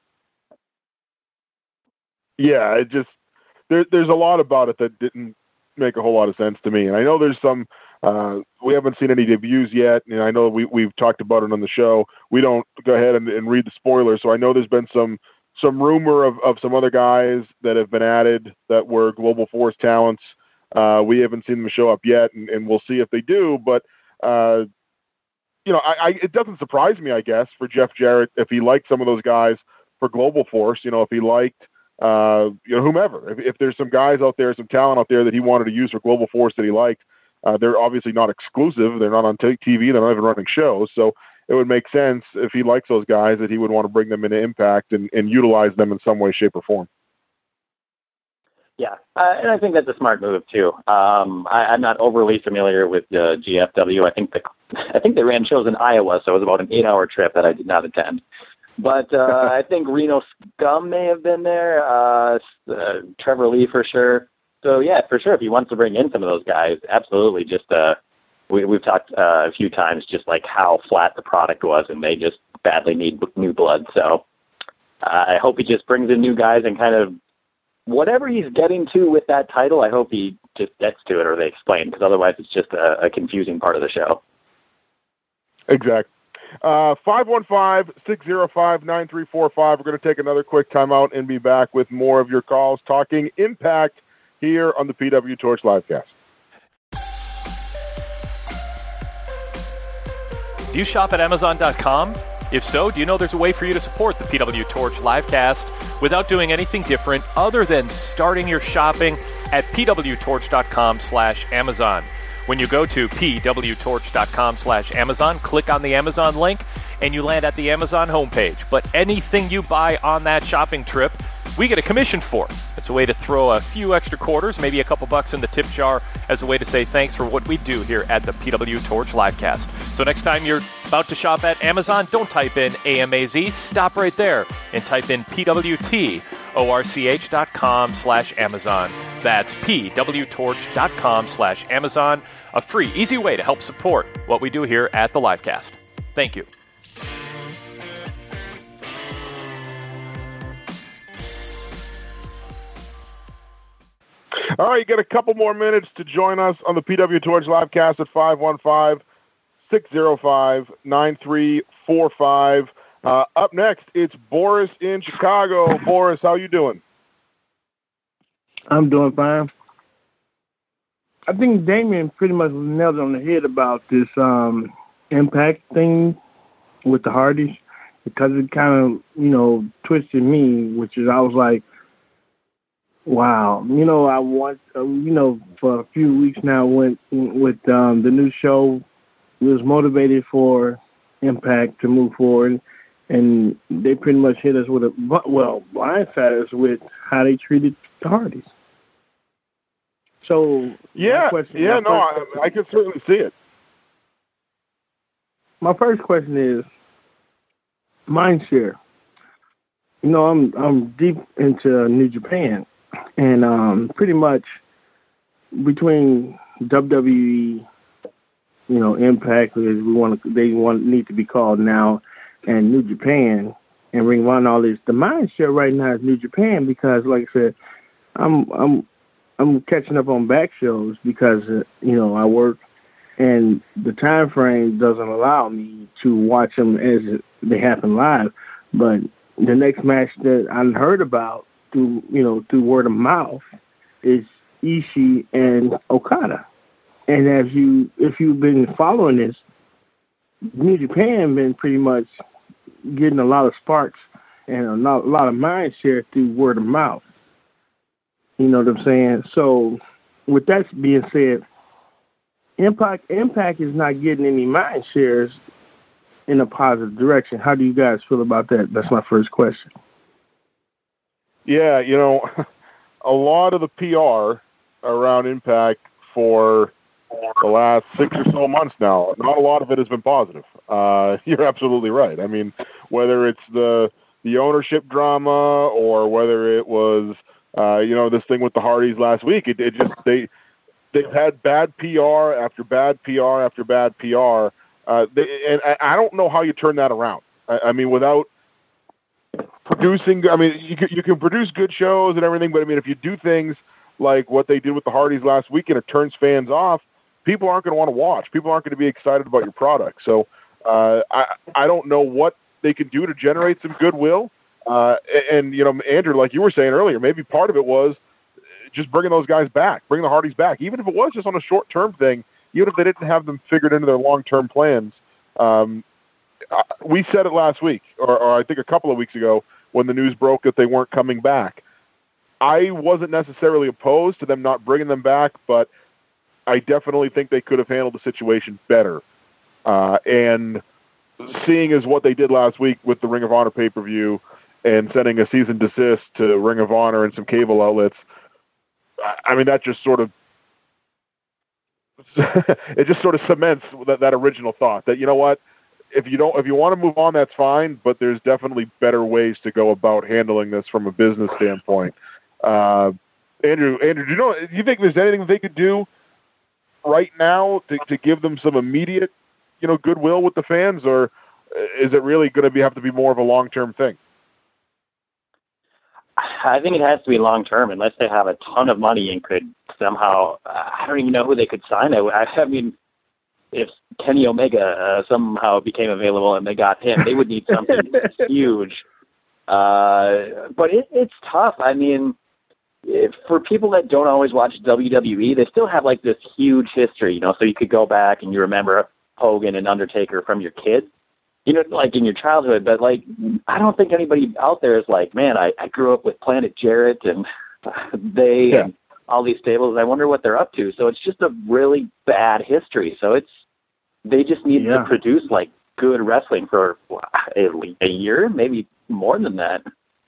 Yeah, it just there, there's a lot about it that didn't make a whole lot of sense to me. And I know there's some uh, we haven't seen any debuts yet, and I know we we've talked about it on the show. We don't go ahead and, and read the spoilers, so I know there's been some some rumor of, of some other guys that have been added that were Global Force talents. Uh, we haven't seen them show up yet, and, and we'll see if they do. But uh, you know, I, I, it doesn't surprise me, I guess, for Jeff Jarrett if he liked some of those guys for Global Force. You know, if he liked, uh, you know, whomever. If, if there's some guys out there, some talent out there that he wanted to use for Global Force that he liked, uh, they're obviously not exclusive. They're not on t- TV. They're not even running shows. So it would make sense if he likes those guys that he would want to bring them into Impact and, and utilize them in some way, shape, or form. Yeah, uh, and I think that's a smart move too. Um, I, I'm not overly familiar with uh, G F W. I think the I think they ran shows in Iowa, so it was about an eight-hour trip that I did not attend. But uh, I think Reno Scum may have been there. Uh, uh, Trevor Lee for sure. So yeah, for sure, if he wants to bring in some of those guys, absolutely. Just uh, we, we've talked uh, a few times just like how flat the product was, and they just badly need new blood. So uh, I hope he just brings in new guys and kind of. Whatever he's getting to with that title, I hope he just gets to it or they explain, because otherwise it's just a, a confusing part of the show. Exactly. Uh, five one five, six zero five, nine three four five. We're going to take another quick timeout and be back with more of your calls talking Impact here on the P W Torch Livecast. Do you shop at Amazon dot com? If so, do you know there's a way for you to support the P W Torch Livecast without doing anything different other than starting your shopping at p w torch dot com slash Amazon. When you go to p w torch dot com slash Amazon, click on the Amazon link, and you land at the Amazon homepage. But anything you buy on that shopping trip, we get a commission for. It's a way to throw a few extra quarters, maybe a couple bucks in the tip jar as a way to say thanks for what we do here at the P W Torch Livecast. So next time you're about to shop at Amazon, don't type in A M A Z, stop right there and type in P W T O R C H dot com slash Amazon. That's P W Torch dot com slash Amazon. A free, easy way to help support what we do here at the Livecast. Thank you. All right, you got a couple more minutes to join us on the P W Torch Livecast at five one five, six oh five, nine three four five. Uh, up next, it's Boris in Chicago. Boris, how you doing? I'm doing fine. I think Damien pretty much nailed it on the head about this um, Impact thing with the Hardys, because it kind of, you know, twisted me, which is I was like, wow. You know, I want, uh, you know, for a few weeks now went with um, the new show, was motivated for Impact to move forward, and they pretty much hit us with a, well, blindsided us with how they treated the Hardys. So, yeah, question, yeah, no, first, I, I can certainly see it. My first question is mindshare. You know, I'm I'm deep into New Japan, and um, pretty much between W W E, you know, Impact, as we want to, they want need to be called now, and New Japan and Ring of Honor, all this. The mindshare right now is New Japan because, like I said, I'm I'm I'm catching up on back shows because uh, you know I work, and the time frame doesn't allow me to watch them as they happen live. But the next match that I heard about through you know through word of mouth is Ishii and Okada. And as you if you've been following this, New Japan been pretty much getting a lot of sparks and a lot, a lot of mind share through word of mouth. You know what I'm saying? So, with that being said, Impact Impact is not getting any mind shares in a positive direction. How do you guys feel about that? That's my first question. Yeah, you know, a lot of the P R around Impact for the last six or so months now, not a lot of it has been positive. Uh, you're absolutely right. I mean, whether it's the the ownership drama or whether it was Uh, you know, this thing with the Hardys last week, it, it just, they, they've had bad P R after bad P R after bad P R. Uh, they, and I, I don't know how you turn that around. I, I mean, without producing, I mean, you can, you can produce good shows and everything, but I mean, if you do things like what they did with the Hardys last week and it turns fans off, people aren't going to want to watch. People aren't going to be excited about your product. So uh, I, I don't know what they can do to generate some goodwill. Uh, and, you know, Andrew, like you were saying earlier, maybe part of it was just bringing those guys back, bringing the Hardys back, even if it was just on a short-term thing, even if they didn't have them figured into their long-term plans. Um, we said it last week, or, or I think a couple of weeks ago, when the news broke that they weren't coming back. I wasn't necessarily opposed to them not bringing them back, but I definitely think they could have handled the situation better. Uh, and seeing as what they did last week with the Ring of Honor pay-per-view, and sending a cease and desist to Ring of Honor and some cable outlets, I mean, that just sort of, it just sort of cements that, that original thought that, you know what, if you don't, if you want to move on, that's fine, but there's definitely better ways to go about handling this from a business standpoint. Uh, Andrew, Andrew, do you know, do you think there's anything they could do right now to, to give them some immediate, you know, goodwill with the fans, or is it really going to be, have to be more of a long-term thing? I think it has to be long term, unless they have a ton of money and could somehow. Uh, I don't even know who they could sign. I, I mean, if Kenny Omega uh, somehow became available and they got him, they would need something huge. Uh, but it, it's tough. I mean, if, for people that don't always watch W W E, they still have like this huge history, you know. So you could go back and you remember Hogan and Undertaker from your kids. You know, like in your childhood, but like, I don't think anybody out there is like, man, I, I grew up with Planet Jarrett and they yeah. and all these stables. I wonder what they're up to. So it's just a really bad history. So it's, they just need yeah. to produce like good wrestling for a, a year, maybe more than that.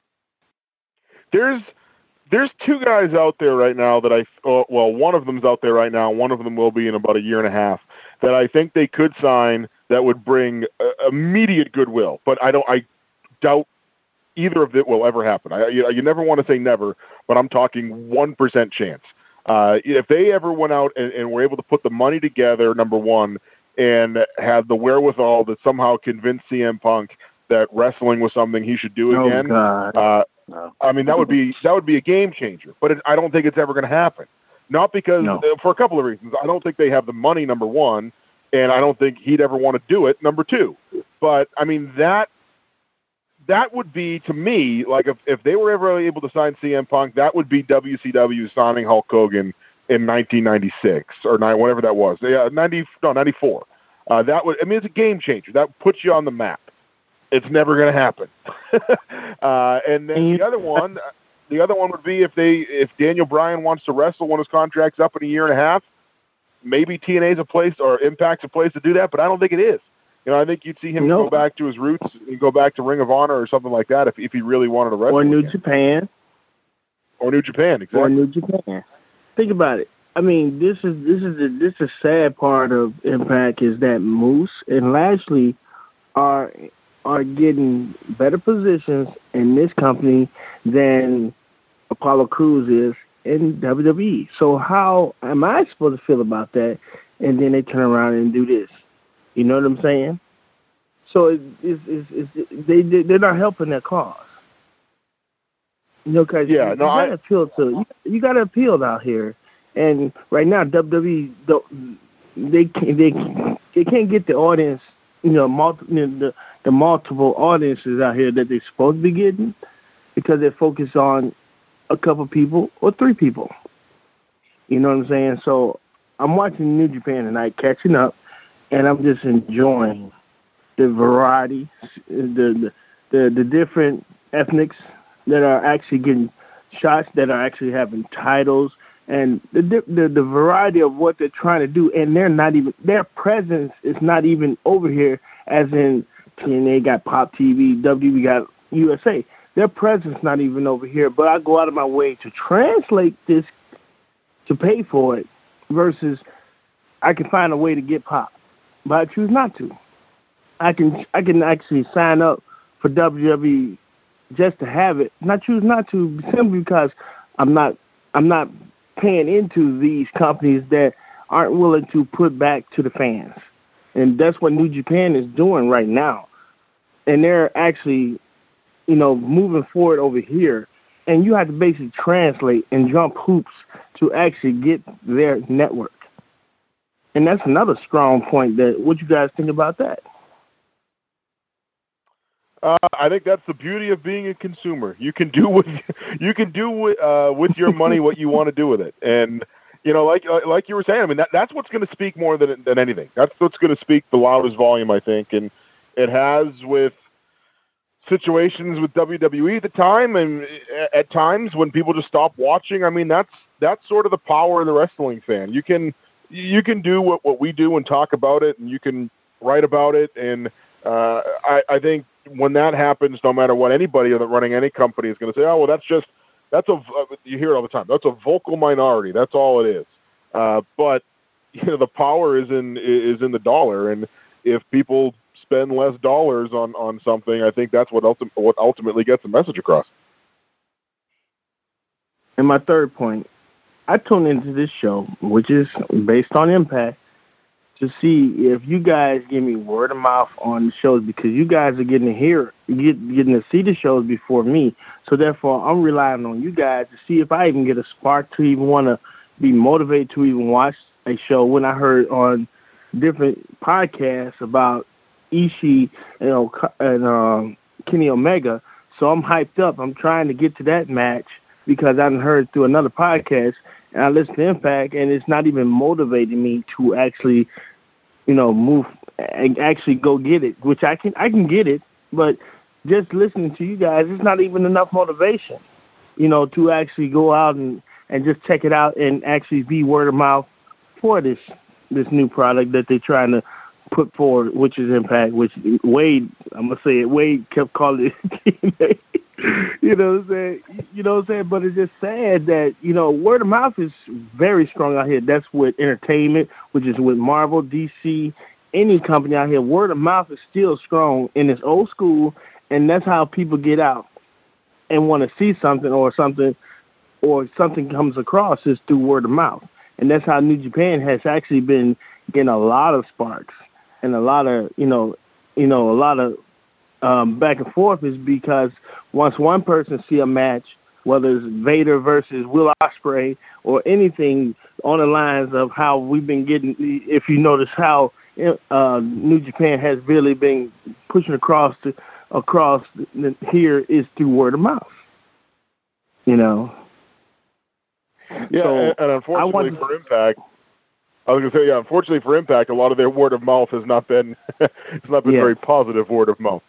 There's there's two guys out there right now that I oh, well, one of them's out there right now. One of them will be in about a year and a half that I think they could sign that would bring uh, immediate goodwill. But I don't. I doubt either of it will ever happen. I, you, you never want to say never, but I'm talking one percent chance. Uh, if they ever went out and, and were able to put the money together, number one, and had the wherewithal to somehow convince C M Punk that wrestling was something he should do again, oh, God. Uh, No. I mean that would be that would be a game changer. But it, I don't think it's ever going to happen. Not because no. uh, for a couple of reasons. I don't think they have the money, number one, and I don't think he'd ever want to do it, number two. But I mean that that would be to me like if if they were ever able to sign C M Punk, that would be W C W signing Hulk Hogan in nineteen ninety-six or nine, whatever that was. Yeah, ninety no ninety-four. Uh, that would I mean it's a game changer. That puts you on the map. It's never going to happen. uh, and then the other one, the other one would be if they, if Daniel Bryan wants to wrestle when his contract's up in a year and a half, maybe T N A's a place or Impact's a place to do that, but I don't think it is. You know, I think you'd see him no. go back to his roots and go back to Ring of Honor or something like that if if he really wanted to wrestle. Or New again. Japan. Or New Japan, exactly. Or New Japan. Think about it. I mean, this is this is the this is the sad part of Impact is that Moose and Lashley are. are getting better positions in this company than Apollo Crews is in W W E. So how am I supposed to feel about that? And then they turn around and do this. You know what I'm saying? So it, it's, it's, it's, they, they're not helping their cause. You know, because yeah, you, no, you I, got to appeal to you, you got to appeal out here. And right now, W W E don't, they can't, they they can't get the audience. You know, multi, the the multiple audiences out here that they're supposed to be getting because they're focused on a couple people or three people. You know what I'm saying? So I'm watching New Japan tonight, catching up, and I'm just enjoying the variety, the the the, the different ethnics that are actually getting shots, that are actually having titles, and the, the the variety of what they're trying to do, and they're not even their presence is not even over here. As in, T N A got Pop T V, W W E got U S A. Their presence not even over here. But I go out of my way to translate this to pay for it, versus I can find a way to get Pop, but I choose not to. I can I can actually sign up for W W E just to have it, and I choose not to simply because I'm not I'm not paying into these companies that aren't willing to put back to the fans. And that's what New Japan is doing right now. And they're actually, you know, moving forward over here. And you have to basically translate and jump hoops to actually get their network. And that's another strong point. That what you guys think about that? Uh, I think that's the beauty of being a consumer. You can do with you can do with, uh, with your money what you want to do with it, and you know, like like you were saying, I mean, that, that's what's going to speak more than than anything. That's what's going to speak the loudest volume, I think, and it has with situations with W W E at the time, and at times when people just stop watching. I mean, that's that's sort of the power of the wrestling fan. You can you can do what, what we do and talk about it, and you can write about it, and uh, I, I think when that happens, no matter what, anybody that running any company is going to say, oh, well, that's just, that's a, you hear it all the time, that's a vocal minority, that's all it is. Uh, but, you know, the power is in, is in the dollar, and if people spend less dollars on, on something, I think that's what, ulti- what ultimately gets the message across. And my third point, I tune into this show, which is based on Impact, to see if you guys give me word of mouth on the shows, because you guys are getting to hear, get, getting to see the shows before me. So therefore, I'm relying on you guys to see if I even get a spark to even want to be motivated to even watch a show. When I heard on different podcasts about Ishii, you know, and um, Kenny Omega, so I'm hyped up. I'm trying to get to that match because I heard through another podcast, and I listen to Impact, and it's not even motivating me to actually, you know, move and actually go get it, which I can I can get it, but just listening to you guys, it's not even enough motivation, you know, to actually go out and, and just check it out and actually be word of mouth for this this new product that they're trying to put forward, which is Impact, which Wade, I'm going to say it, Wade kept calling it T N A. You know what I'm saying? You know what I'm saying? But it's just sad that, you know, word of mouth is very strong out here. That's with entertainment, which is with Marvel, D C, any company out here. Word of mouth is still strong, and it's old school, and that's how people get out and want to see something or something or something comes across is through word of mouth. And that's how New Japan has actually been getting a lot of sparks and a lot of, you know, you know, a lot of um, back and forth is because once one person see a match, whether it's Vader versus Will Ospreay or anything on the lines of how we've been getting, if you notice how uh, New Japan has really been pushing across the, across the, here is through word of mouth, you know. Yeah, so and, and unfortunately to, for Impact, I was going to say, yeah, unfortunately for Impact, a lot of their word of mouth has not been, it's not been yeah. very positive word of mouth.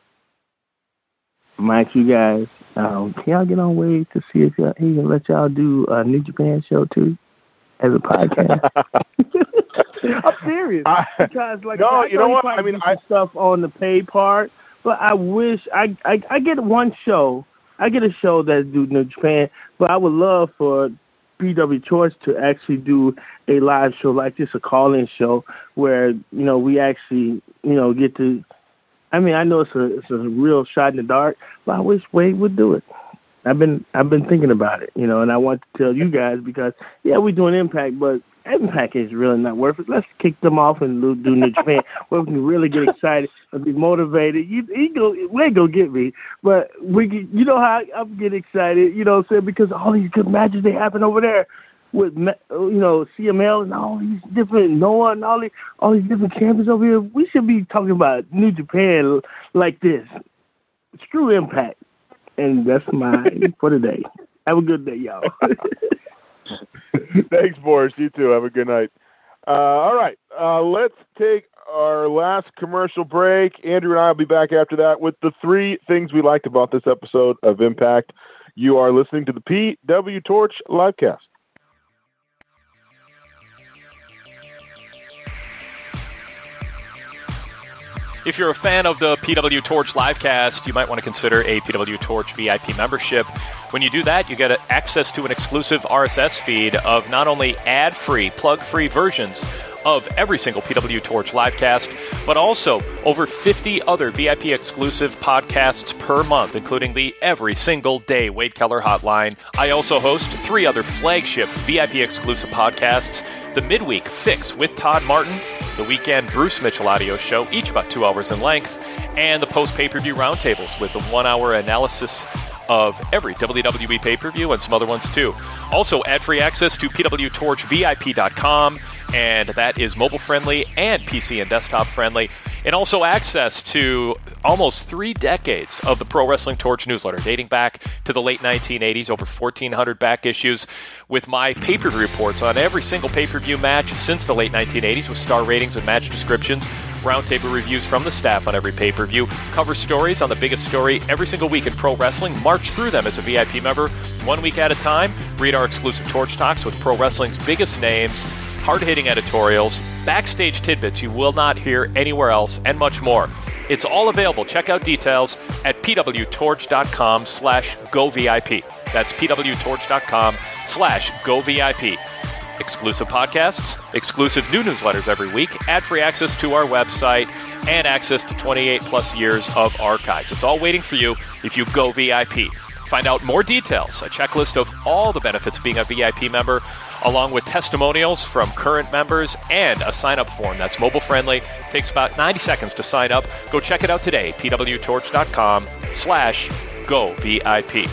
Mike, you guys, um, can y'all get on Wade to see if y'all, he can let y'all do a New Japan show too as a podcast? I'm serious. I, because like no, I you know what? I mean, I stuff on the paid part, but I wish I, I I get one show. I get a show that do New Japan, but I would love for P W Torch to actually do a live show like this, a call-in show where, you know, we actually, you know, get to. I mean, I know it's a it's a real shot in the dark, but I wish Wade would do it. I've been I've been thinking about it, you know, and I want to tell you guys because yeah, we're doing Impact, but Impact is really not worth it. Let's kick them off and do, do New Japan where we can really get excited and be motivated. You, you go, Wade go get me, but we, you know how I'm getting excited, you know what I'm saying, because all these good matches they happen over there with, you know, C M L and all these different Noah and all these all these different champions over here. We should be talking about New Japan like this. Screw Impact. And that's mine for today. Have a good day, y'all. Thanks, Boris. You too. Have a good night. Uh, all right. Uh, let's take our last commercial break. Andrew and I will be back after that with the three things we liked about this episode of Impact. You are listening to the P W Torch Livecast. If you're a fan of the P W Torch Livecast, you might want to consider a P W Torch V I P membership. When you do that, you get access to an exclusive R S S feed of not only ad-free, plug-free versions of every single P W Torch Livecast, but also over fifty other V I P exclusive podcasts per month, including the Every Single Day Wade Keller Hotline. I also host three other flagship V I P exclusive podcasts: the Midweek Fix with Todd Martin, the Weekend Bruce Mitchell audio show, each about two hours in length, and the post-pay-per-view roundtables with the one-hour analysis of every W W E pay-per-view and some other ones too. Also, ad-free access to P W Torch V I P dot com, and that is mobile-friendly and P C and desktop-friendly. And also access to almost three decades of the Pro Wrestling Torch newsletter, dating back to the late nineteen eighties, over fourteen hundred back issues, with my pay-per-view reports on every single pay-per-view match since the late nineteen eighties, with star ratings and match descriptions, roundtable reviews from the staff on every pay-per-view, cover stories on the biggest story every single week in pro wrestling, march through them as a V I P member, one week at a time, read our exclusive Torch Talks with pro wrestling's biggest names, hard-hitting editorials, backstage tidbits you will not hear anywhere else, and much more. It's all available. Check out details at P W Torch dot com slash go V I P. That's P W Torch dot com slash go V I P. Exclusive podcasts, exclusive new newsletters every week, ad-free access to our website, and access to twenty-eight plus years of archives. It's all waiting for you if you go V I P. Find out more details, a checklist of all the benefits of being a V I P member, along with testimonials from current members and a sign-up form that's mobile-friendly. Takes about ninety seconds to sign up. Go check it out today, P W Torch dot com slash go V I P.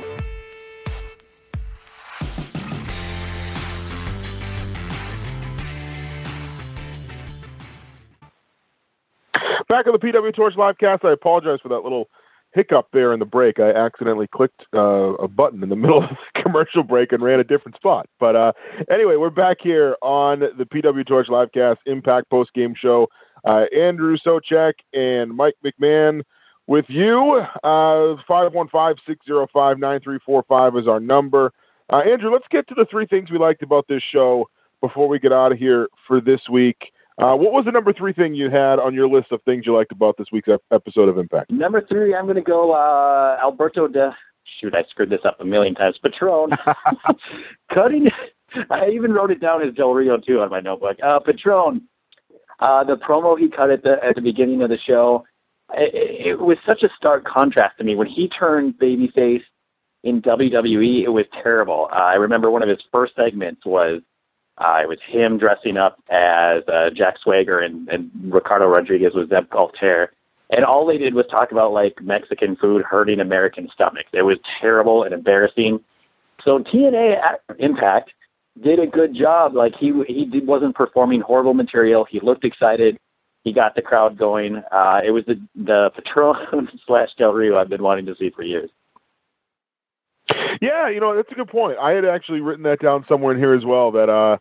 Back on the P W Torch Livecast, I apologize for that little hiccup there in the break. I accidentally clicked uh, a button in the middle of the commercial break and ran a different spot. But uh, anyway, we're back here on the P W Torch Livecast Impact post-game show. Uh, Andrew Socek and Mike McMahon with you. Uh, five one five, six zero five, nine three four five is our number. Uh, Andrew, let's get to the three things we liked about this show before we get out of here for this week. Uh, what was the number three thing you had on your list of things you liked about this week's ep- episode of Impact? Number three, I'm going to go uh, Alberto de... Shoot, I screwed this up a million times. Patron. Cutting... I even wrote it down as Del Rio, too, on my notebook. Uh, Patron, uh, the promo he cut at the at the beginning of the show, it, it was such a stark contrast to me. When he turned babyface in W W E, it was terrible. Uh, I remember one of his first segments was uh, it was him dressing up as uh, Jack Swagger, and, and Ricardo Rodriguez was Zeb Colter. And all they did was talk about, like, Mexican food hurting American stomachs. It was terrible and embarrassing. So T N A at Impact did a good job. Like, he he did, wasn't performing horrible material. He looked excited. He got the crowd going. Uh, it was the, the Patron slash Del Rio I've been wanting to see for years. Yeah, you know, that's a good point. I had actually written that down somewhere in here as well, that uh,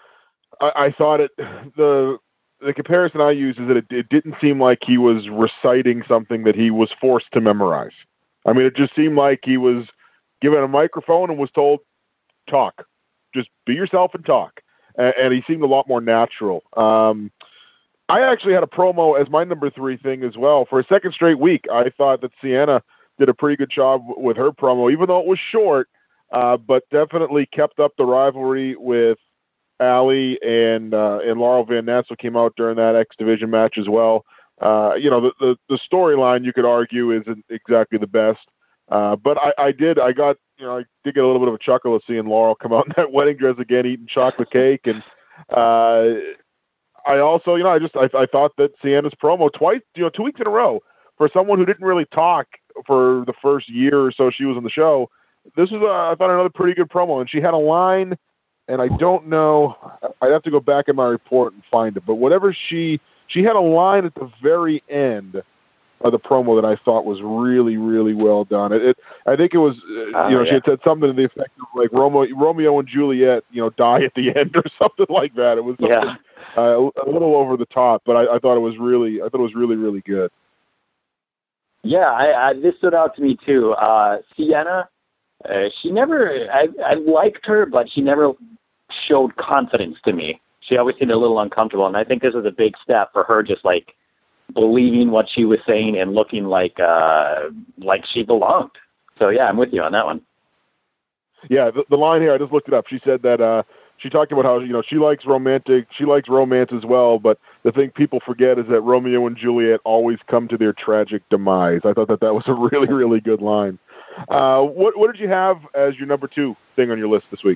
I, I thought it, the the comparison I used is that it, it didn't seem like he was reciting something that he was forced to memorize. I mean, it just seemed like he was given a microphone and was told, talk. Just be yourself and talk. And, and he seemed a lot more natural. Um, I actually had a promo as my number three thing as well. For a second straight week, I thought that Sienna did a pretty good job with her promo, even though it was short, uh, but definitely kept up the rivalry with Allie and uh, and Laurel Van Ness, who came out during that X Division match as well. Uh, you know, the, the, the storyline, you could argue, isn't exactly the best. Uh, but I, I did, I got, you know, I did get a little bit of a chuckle of seeing Laurel come out in that wedding dress again, eating chocolate cake. And uh, I also, you know, I just, I, I thought that Sienna's promo twice, you know, two weeks in a row, for someone who didn't really talk for the first year or so she was on the show, this was, uh, I thought, another pretty good promo. And she had a line, and I don't know, I'd have to go back in my report and find it, but whatever she, she had a line at the very end of the promo that I thought was really, really well done. It, it I think it was, uh, you know, yeah. she had said something to the effect of like Romeo, Romeo and Juliet, you know, die at the end or something like that. It was something, yeah. uh, a little over the top, but I, I thought it was really, I thought it was really, really good. Yeah, I, I, this stood out to me too. Uh, Sienna, uh, she never, I, I liked her, but she never showed confidence to me. She always seemed a little uncomfortable, and I think this was a big step for her, just like believing what she was saying and looking like uh, like she belonged. So yeah, I'm with you on that one. Yeah, the, the line here, I just looked it up. She said that uh, she talked about how, you know, she likes romantic, she likes romance as well, but the thing people forget is that Romeo and Juliet always come to their tragic demise. I thought that that was a really, really good line. Uh, what what did you have as your number two thing on your list this week?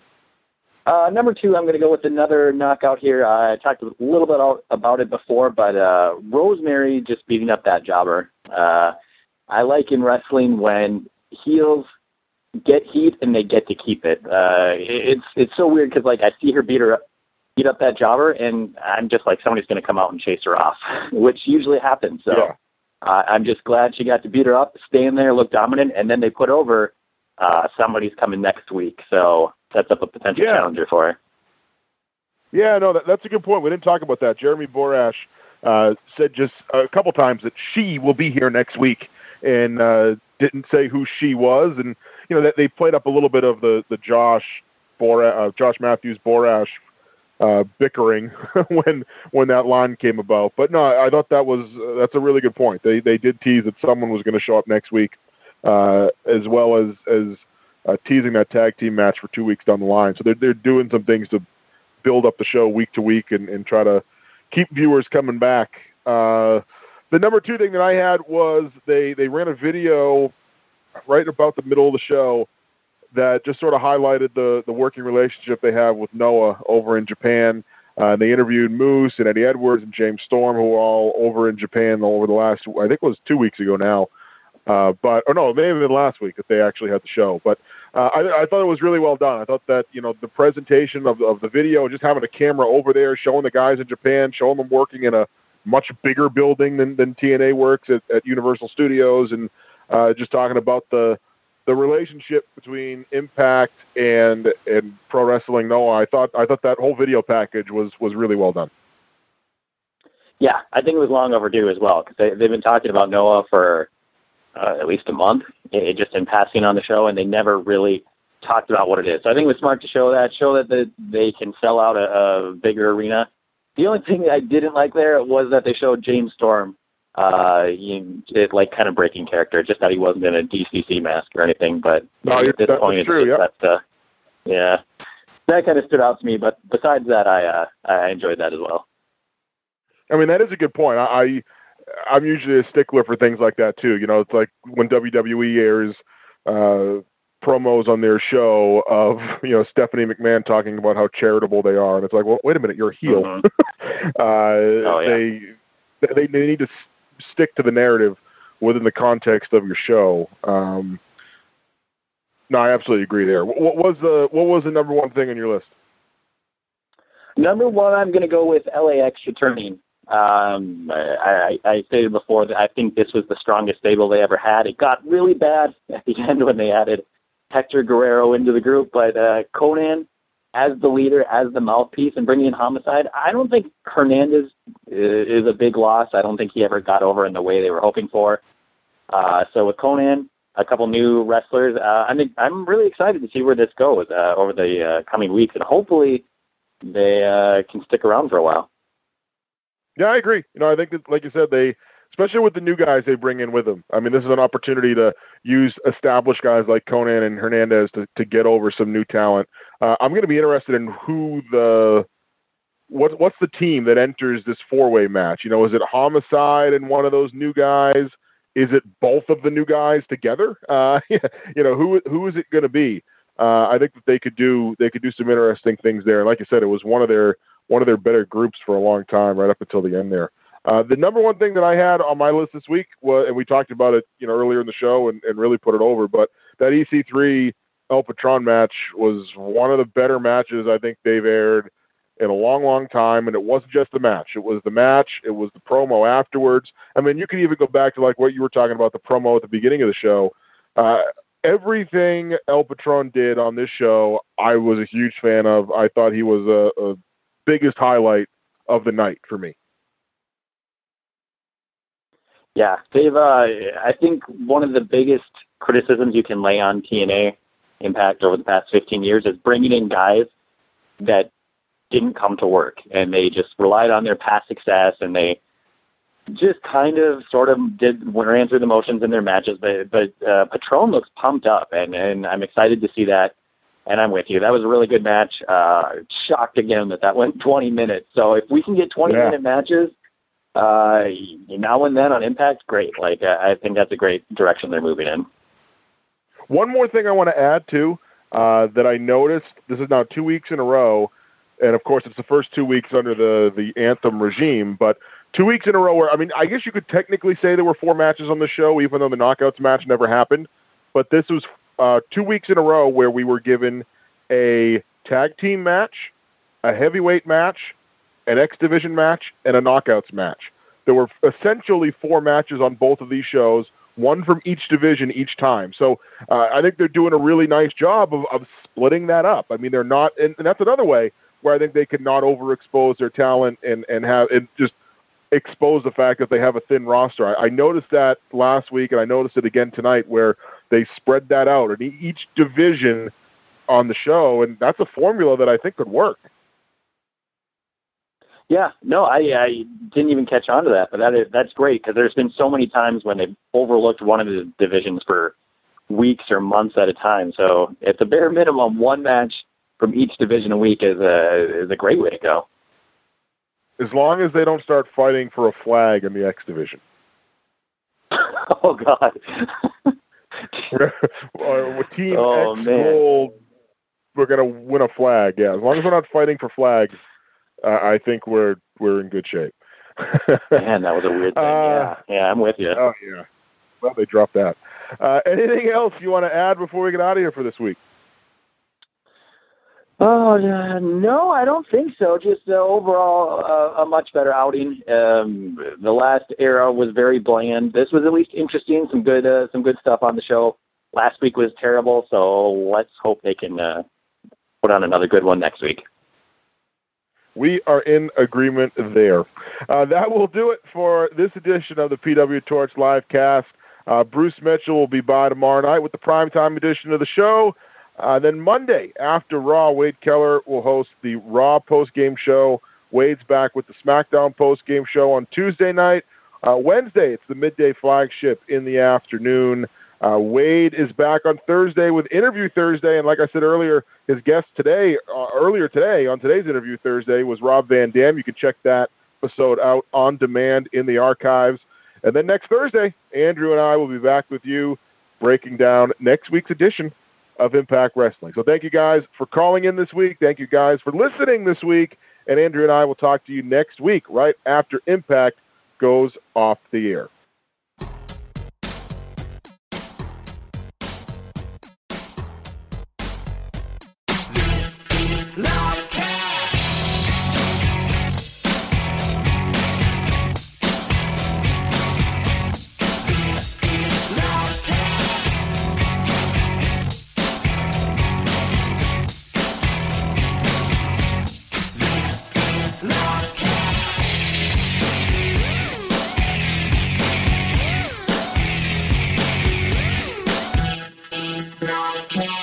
Uh, number two, I'm going to go with another knockout here. Uh, I talked a little bit about it before, but uh, Rosemary just beating up that jobber. Uh, I like in wrestling when heels get heat and they get to keep it. Uh, it's it's so weird because like I see her beat her up, beat up that jobber, and I'm just like somebody's going to come out and chase her off, which usually happens. So yeah. uh, I'm just glad she got to beat her up, stay in there, look dominant, and then they put over uh, somebody's coming next week. So sets up a potential yeah. challenger for her. Yeah, no, that, that's a good point. We didn't talk about that. Jeremy Borash uh, said just a couple times that she will be here next week, and uh, didn't say who she was. And you know that they played up a little bit of the the Josh Borash, uh, Josh Matthews Borash uh, bickering when when that line came about. But no, I thought that was uh, that's a really good point. They they did tease that someone was going to show up next week, uh, as well as as. Uh, teasing that tag team match for two weeks down the line. So they're they're doing some things to build up the show week to week and, and try to keep viewers coming back. Uh, the number two thing that I had was they, they ran a video right about the middle of the show that just sort of highlighted the, the working relationship they have with Noah over in Japan. Uh, they interviewed Moose and Eddie Edwards and James Storm, who were all over in Japan over the last, I think it was two weeks ago now. Uh, but, or no, it may have been last week that they actually had the show. But uh, I, I thought it was really well done. I thought that, you know, the presentation of, of the video, just having a camera over there, showing the guys in Japan, showing them working in a much bigger building than, than T N A works at, at Universal Studios, and uh, just talking about the the relationship between Impact and and Pro Wrestling Noah. I thought I thought that whole video package was was really well done. Yeah, I think it was long overdue as well, because they, they've been talking about Noah for Uh, at least a month, it, just in passing on the show, and they never really talked about what it is. So I think it was smart to show that, show that the, they can sell out a, a bigger arena The only thing I didn't like there was that they showed James Storm, uh, you, it, like kind of breaking character. Just that he wasn't in a D C C mask or anything. But no, at this that's point, true. It's Yep. that, uh, yeah, that kind of stood out to me. But besides that, I uh, I enjoyed that as well. I mean, that is a good point. I, I I'm usually a stickler for things like that too. You know, it's like when W W E airs uh, promos on their show of, you know, Stephanie McMahon talking about how charitable they are, and it's like, well, wait a minute, you're a heel. Mm-hmm. uh, oh, yeah. They they they need to s- stick to the narrative within the context of your show. Um, no, I absolutely agree there. What, what was the what was the number one thing on your list? Number one, I'm going to go with L A X returning. Um, I, I, I stated before that I think this was the strongest stable they ever had. It got really bad at the end when they added Hector Guerrero into the group, but uh, Conan as the leader, as the mouthpiece, and bringing in Homicide, I don't think Hernandez is a big loss. I don't think he ever got over in the way they were hoping for. Uh, so with Conan, a couple new wrestlers, uh, I mean, I'm really excited to see where this goes uh, over the uh, coming weeks, and hopefully they uh, can stick around for a while. Yeah, I agree. You know, I think that, like you said, they, especially with the new guys they bring in with them. I mean, this is an opportunity to use established guys like Conan and Hernandez to, to get over some new talent. Uh, I'm going to be interested in who the what what's the team that enters this four-way match. You know, is it Homicide and one of those new guys? Is it both of the new guys together? Uh, you know, who who is it going to be? Uh, I think that they could do they could do some interesting things there. And like I said, it was one of their one of their better groups for a long time, right up until the end there. Uh, the number one thing that I had on my list this week was, and we talked about it, you know, earlier in the show and, and really put it over, but that E C three El Patron match was one of the better matches I think they've aired in a long, long time. And it wasn't just the match. It was the match. It was the promo afterwards. I mean, you could even go back to like what you were talking about, the promo at the beginning of the show. Uh, everything El Patron did on this show, I was a huge fan of. I thought he was a, a biggest highlight of the night for me. Yeah, they've, uh, I think one of the biggest criticisms you can lay on T N A Impact over the past fifteen years is bringing in guys that didn't come to work, and they just relied on their past success, and they just kind of sort of did ran through the motions in their matches. But, but uh, Patron looks pumped up, and, and I'm excited to see that, and I'm with you. That was a really good match. Uh, shocked again that that went twenty minutes. So if we can get twenty-minute yeah. matches, Uh, now and then on Impact, great. Like, I think that's a great direction they're moving in. One more thing I want to add, too, uh, that I noticed, this is now two weeks in a row, and of course it's the first two weeks under the, the Anthem regime, but two weeks in a row where, I mean, I guess you could technically say there were four matches on the show, even though the Knockouts match never happened, but this was uh, two weeks in a row where we were given a tag team match, a heavyweight match, an X Division match, and a Knockouts match. There were essentially four matches on both of these shows, one from each division each time. So uh, I think they're doing a really nice job of, of splitting that up. I mean, they're not, and, and that's another way where I think they could not overexpose their talent and, and have and just expose the fact that they have a thin roster. I, I noticed that last week, and I noticed it again tonight, where they spread that out in each division on the show, and that's a formula that I think could work. Yeah, no, I, I didn't even catch on to that, but that is, that's great, because there's been so many times when they've overlooked one of the divisions for weeks or months at a time. So at the bare minimum, one match from each division a week is a, is a great way to go. As long as they don't start fighting for a flag in the X division. Oh, God. With Team oh, X man. Gold, we're going to win a flag. Yeah, as long as we're not fighting for flags, uh, I think we're we're in good shape. Man, that was a weird thing. Uh, yeah, yeah, I'm with you. Oh, yeah. Well, they dropped that. Uh, anything else you want to add before we get out of here for this week? Oh, uh, no, I don't think so. Just uh, overall, uh, a much better outing. Um, the last era was very bland. This was at least interesting. Some good, uh, some good stuff on the show. Last week was terrible, so let's hope they can uh, put on another good one next week. We are in agreement there. Uh, that will do it for this edition of the P W Torch live cast. Uh, Bruce Mitchell will be by tomorrow night with the primetime edition of the show. Uh, then Monday, after Raw, Wade Keller will host the Raw post-game show Wade's back with the SmackDown post-game show on Tuesday night. Uh, Wednesday, it's the midday flagship in the afternoon. Uh, Wade is back on Thursday with Interview Thursday, and like I said earlier, his guest today, uh, earlier today, on today's Interview Thursday, was Rob Van Dam. You can check that episode out on demand in the archives. And then next Thursday, Andrew and I will be back with you breaking down next week's edition of Impact Wrestling. So thank you guys for calling in this week. Thank you guys for listening this week. And Andrew and I will talk to you next week, right after Impact goes off the air. Live Cast.